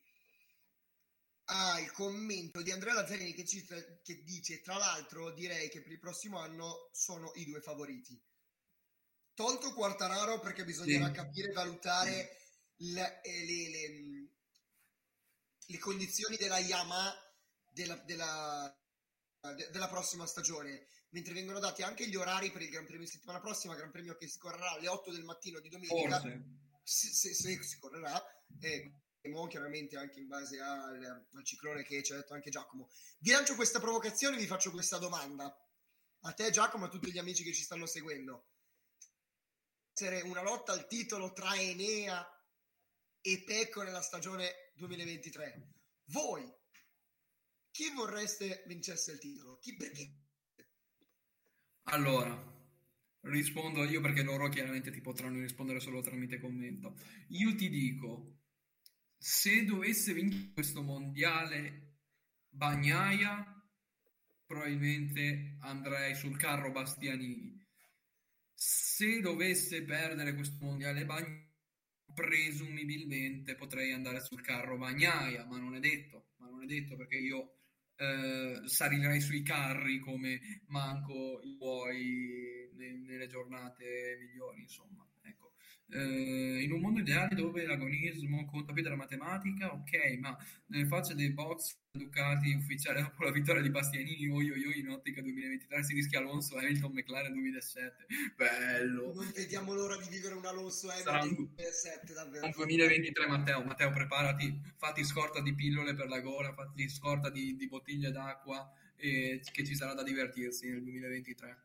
al commento di Andrea Lazzarini che, ci, che dice, tra l'altro direi che per il prossimo anno sono i due favoriti. Tolto Quartararo, perché bisognerà sì. capire e valutare le, le, le, le condizioni della Yamaha della, della, de, della prossima stagione, mentre vengono dati anche gli orari per il Gran Premio di settimana prossima, Gran Premio che si correrà alle otto del mattino di domenica, se, se, se si correrà, e chiaramente anche in base al, al ciclone che ci ha detto anche Giacomo. Vi lancio questa provocazione e vi faccio questa domanda a te, Giacomo, e a tutti gli amici che ci stanno seguendo. Essere una lotta al titolo tra Enea e Pecco nella stagione duemilaventitré, voi chi vorreste vincesse il titolo? Chi, perché? Allora, rispondo io perché loro chiaramente ti potranno rispondere solo tramite commento. Io ti dico, se dovesse vincere questo mondiale Bagnaia, probabilmente andrei sul carro Bastianini. Se dovesse perdere questo mondiale Bagnaia, presumibilmente potrei andare sul carro Bagnaia, ma non è detto, ma non è detto perché io eh, salirei sui carri come manco i buoi ne, nelle giornate migliori, insomma, ecco. Eh, in un mondo ideale dove l'agonismo conta più della matematica, ok, ma nelle facce dei box Ducati ufficiale dopo la vittoria di Bastianini, oi oi oi, in ottica duemilaventitré si rischia Alonso Hamilton McLaren duemilasette, bello, non vediamo l'ora di vivere un Alonso Hamilton duemilasette, davvero. Un duemilaventitré, Matteo, Matteo preparati, fatti scorta di pillole per la gola, fatti scorta di, di bottiglie d'acqua, e che ci sarà da divertirsi nel duemilaventitré.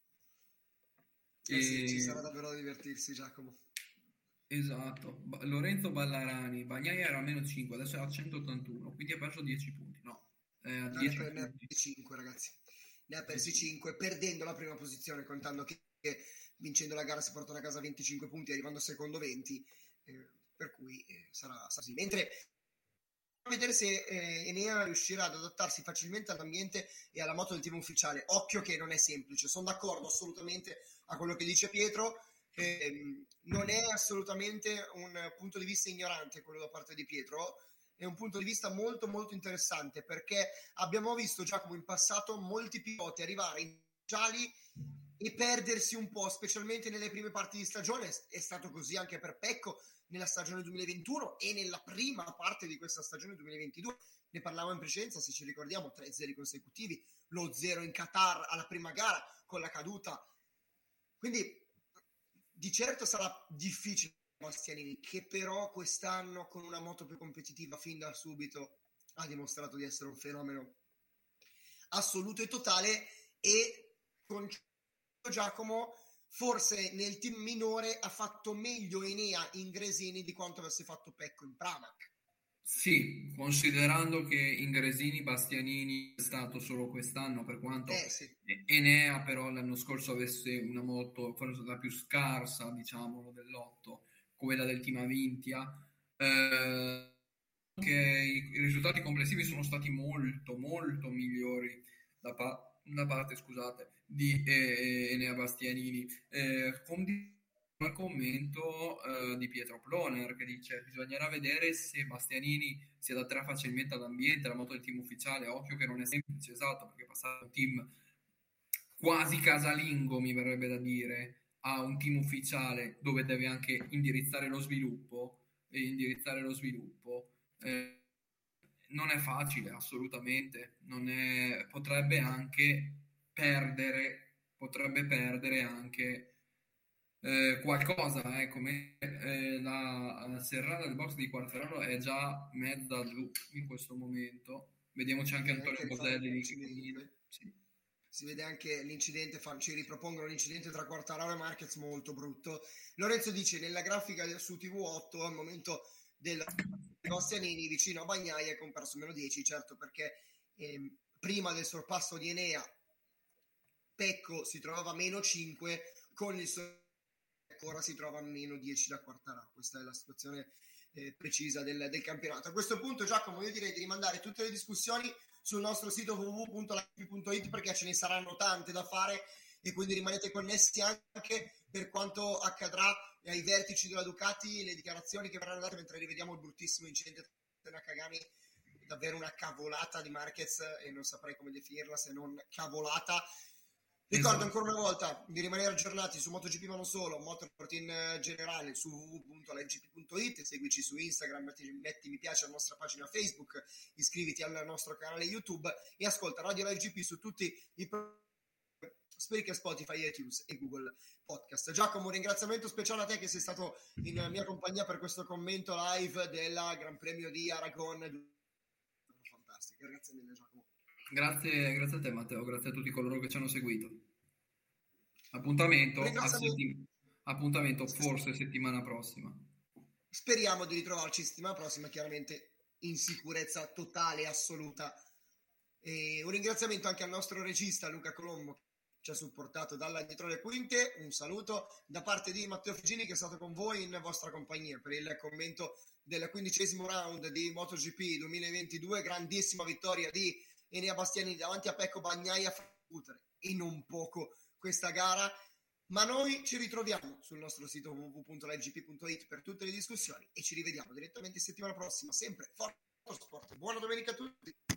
Eh e... sì, ci sarà davvero da divertirsi, Giacomo. Esatto, Lorenzo Ballarani, Bagnaia era a meno cinque, adesso è a centottantuno, quindi ha perso dieci punti. No, è a dieci ne, punti. Ne ha persi cinque, ragazzi. Ne ha persi cinque, perdendo la prima posizione, contando che, che vincendo la gara si portano a casa venticinque punti, arrivando secondo venti, eh, per cui eh, sarà così. Mentre a vedere se eh, Enea riuscirà ad adattarsi facilmente all'ambiente e alla moto del team ufficiale. Occhio che non è semplice, sono d'accordo assolutamente a quello che dice Pietro. Eh, non è assolutamente un punto di vista ignorante quello da parte di Pietro, è un punto di vista molto molto interessante, perché abbiamo visto già come in passato molti piloti arrivare in gialli e perdersi un po', specialmente nelle prime parti di stagione. È stato così anche per Pecco nella stagione duemilaventuno e nella prima parte di questa stagione duemilaventidue. Ne parlavamo in precedenza, se ci ricordiamo, tre zeri consecutivi, lo zero in Qatar alla prima gara con la caduta, quindi di certo sarà difficile Bastianini, che però quest'anno con una moto più competitiva fin da subito ha dimostrato di essere un fenomeno assoluto e totale, e con Giacomo forse nel team minore ha fatto meglio Enea in Gresini di quanto avesse fatto Pecco in Pramac. Sì, considerando che in Gresini Bastianini è stato solo quest'anno, per quanto Eh, sì. Enea però l'anno scorso avesse una moto forse la più scarsa, diciamo, dell'otto, quella del team Avintia, eh, che i, i risultati complessivi sono stati molto, molto migliori da, pa- da parte, scusate, di eh, Enea Bastianini. Eh, con il commento eh, di Pietro Ploner che dice: bisognerà vedere se Bastianini si adatterà facilmente all'ambiente, alla moto del team ufficiale. Occhio che non è semplice, esatto, perché passare da un team quasi casalingo, mi verrebbe da dire, a un team ufficiale dove deve anche indirizzare lo sviluppo e indirizzare lo sviluppo eh, non è facile, assolutamente. Non è, potrebbe anche perdere potrebbe perdere anche Eh, qualcosa, eh, come eh, la, la serrata del box di Quartararo è già mezza giù in questo momento. Vediamoci anche Antonio Boselli lì che cammina. Sì. Si vede anche l'incidente, ci ripropongono l'incidente tra Quartararo e Marquez molto brutto. Lorenzo dice: nella grafica su T V otto al momento del Bastianini vicino a Bagnaia è comparso meno dieci, certo, perché eh, prima del sorpasso di Enea Pecco si trovava a meno cinque, con il sorpasso ora si trova a meno dieci da Quartararo. Questa è la situazione eh, precisa del, del campionato. A questo punto, Giacomo, io direi di rimandare tutte le discussioni sul nostro sito w w w punto la g p punto it, perché ce ne saranno tante da fare e quindi rimanete connessi anche per quanto accadrà ai vertici della Ducati, le dichiarazioni che verranno date mentre rivediamo il bruttissimo incidente di Nakagami. Davvero una cavolata di Marquez, e non saprei come definirla se non cavolata. Ricordo ancora una volta di rimanere aggiornati su MotoGP, ma non solo, Motorsport in generale, su w w w punto la g p punto it, seguici su Instagram, metti, metti mi piace alla nostra pagina Facebook, iscriviti al nostro canale YouTube e ascolta Radio La G P su tutti i Spreaker, Spotify, iTunes e Google Podcast. Giacomo, un ringraziamento speciale a te che sei stato in mia compagnia per questo commento live del Gran Premio di Aragon. Fantastico, grazie mille Giacomo. Grazie, grazie a te Matteo, grazie a tutti coloro che ci hanno seguito. Appuntamento, a settim- appuntamento forse settimana prossima. Speriamo di ritrovarci settimana prossima, chiaramente in sicurezza totale e assoluta. E un ringraziamento anche al nostro regista Luca Colombo, che ci ha supportato dalla dietro le quinte. Un saluto da parte di Matteo Figini, che è stato con voi in vostra compagnia per il commento del quindicesimo round di MotoGP duemilaventidue. Grandissima vittoria di Enea Bastianini davanti a Pecco Bagnaia, e non poco questa gara. Ma noi ci ritroviamo sul nostro sito w w w punto la g p punto it per tutte le discussioni e ci rivediamo direttamente settimana prossima, sempre Forza Sport. Buona domenica a tutti.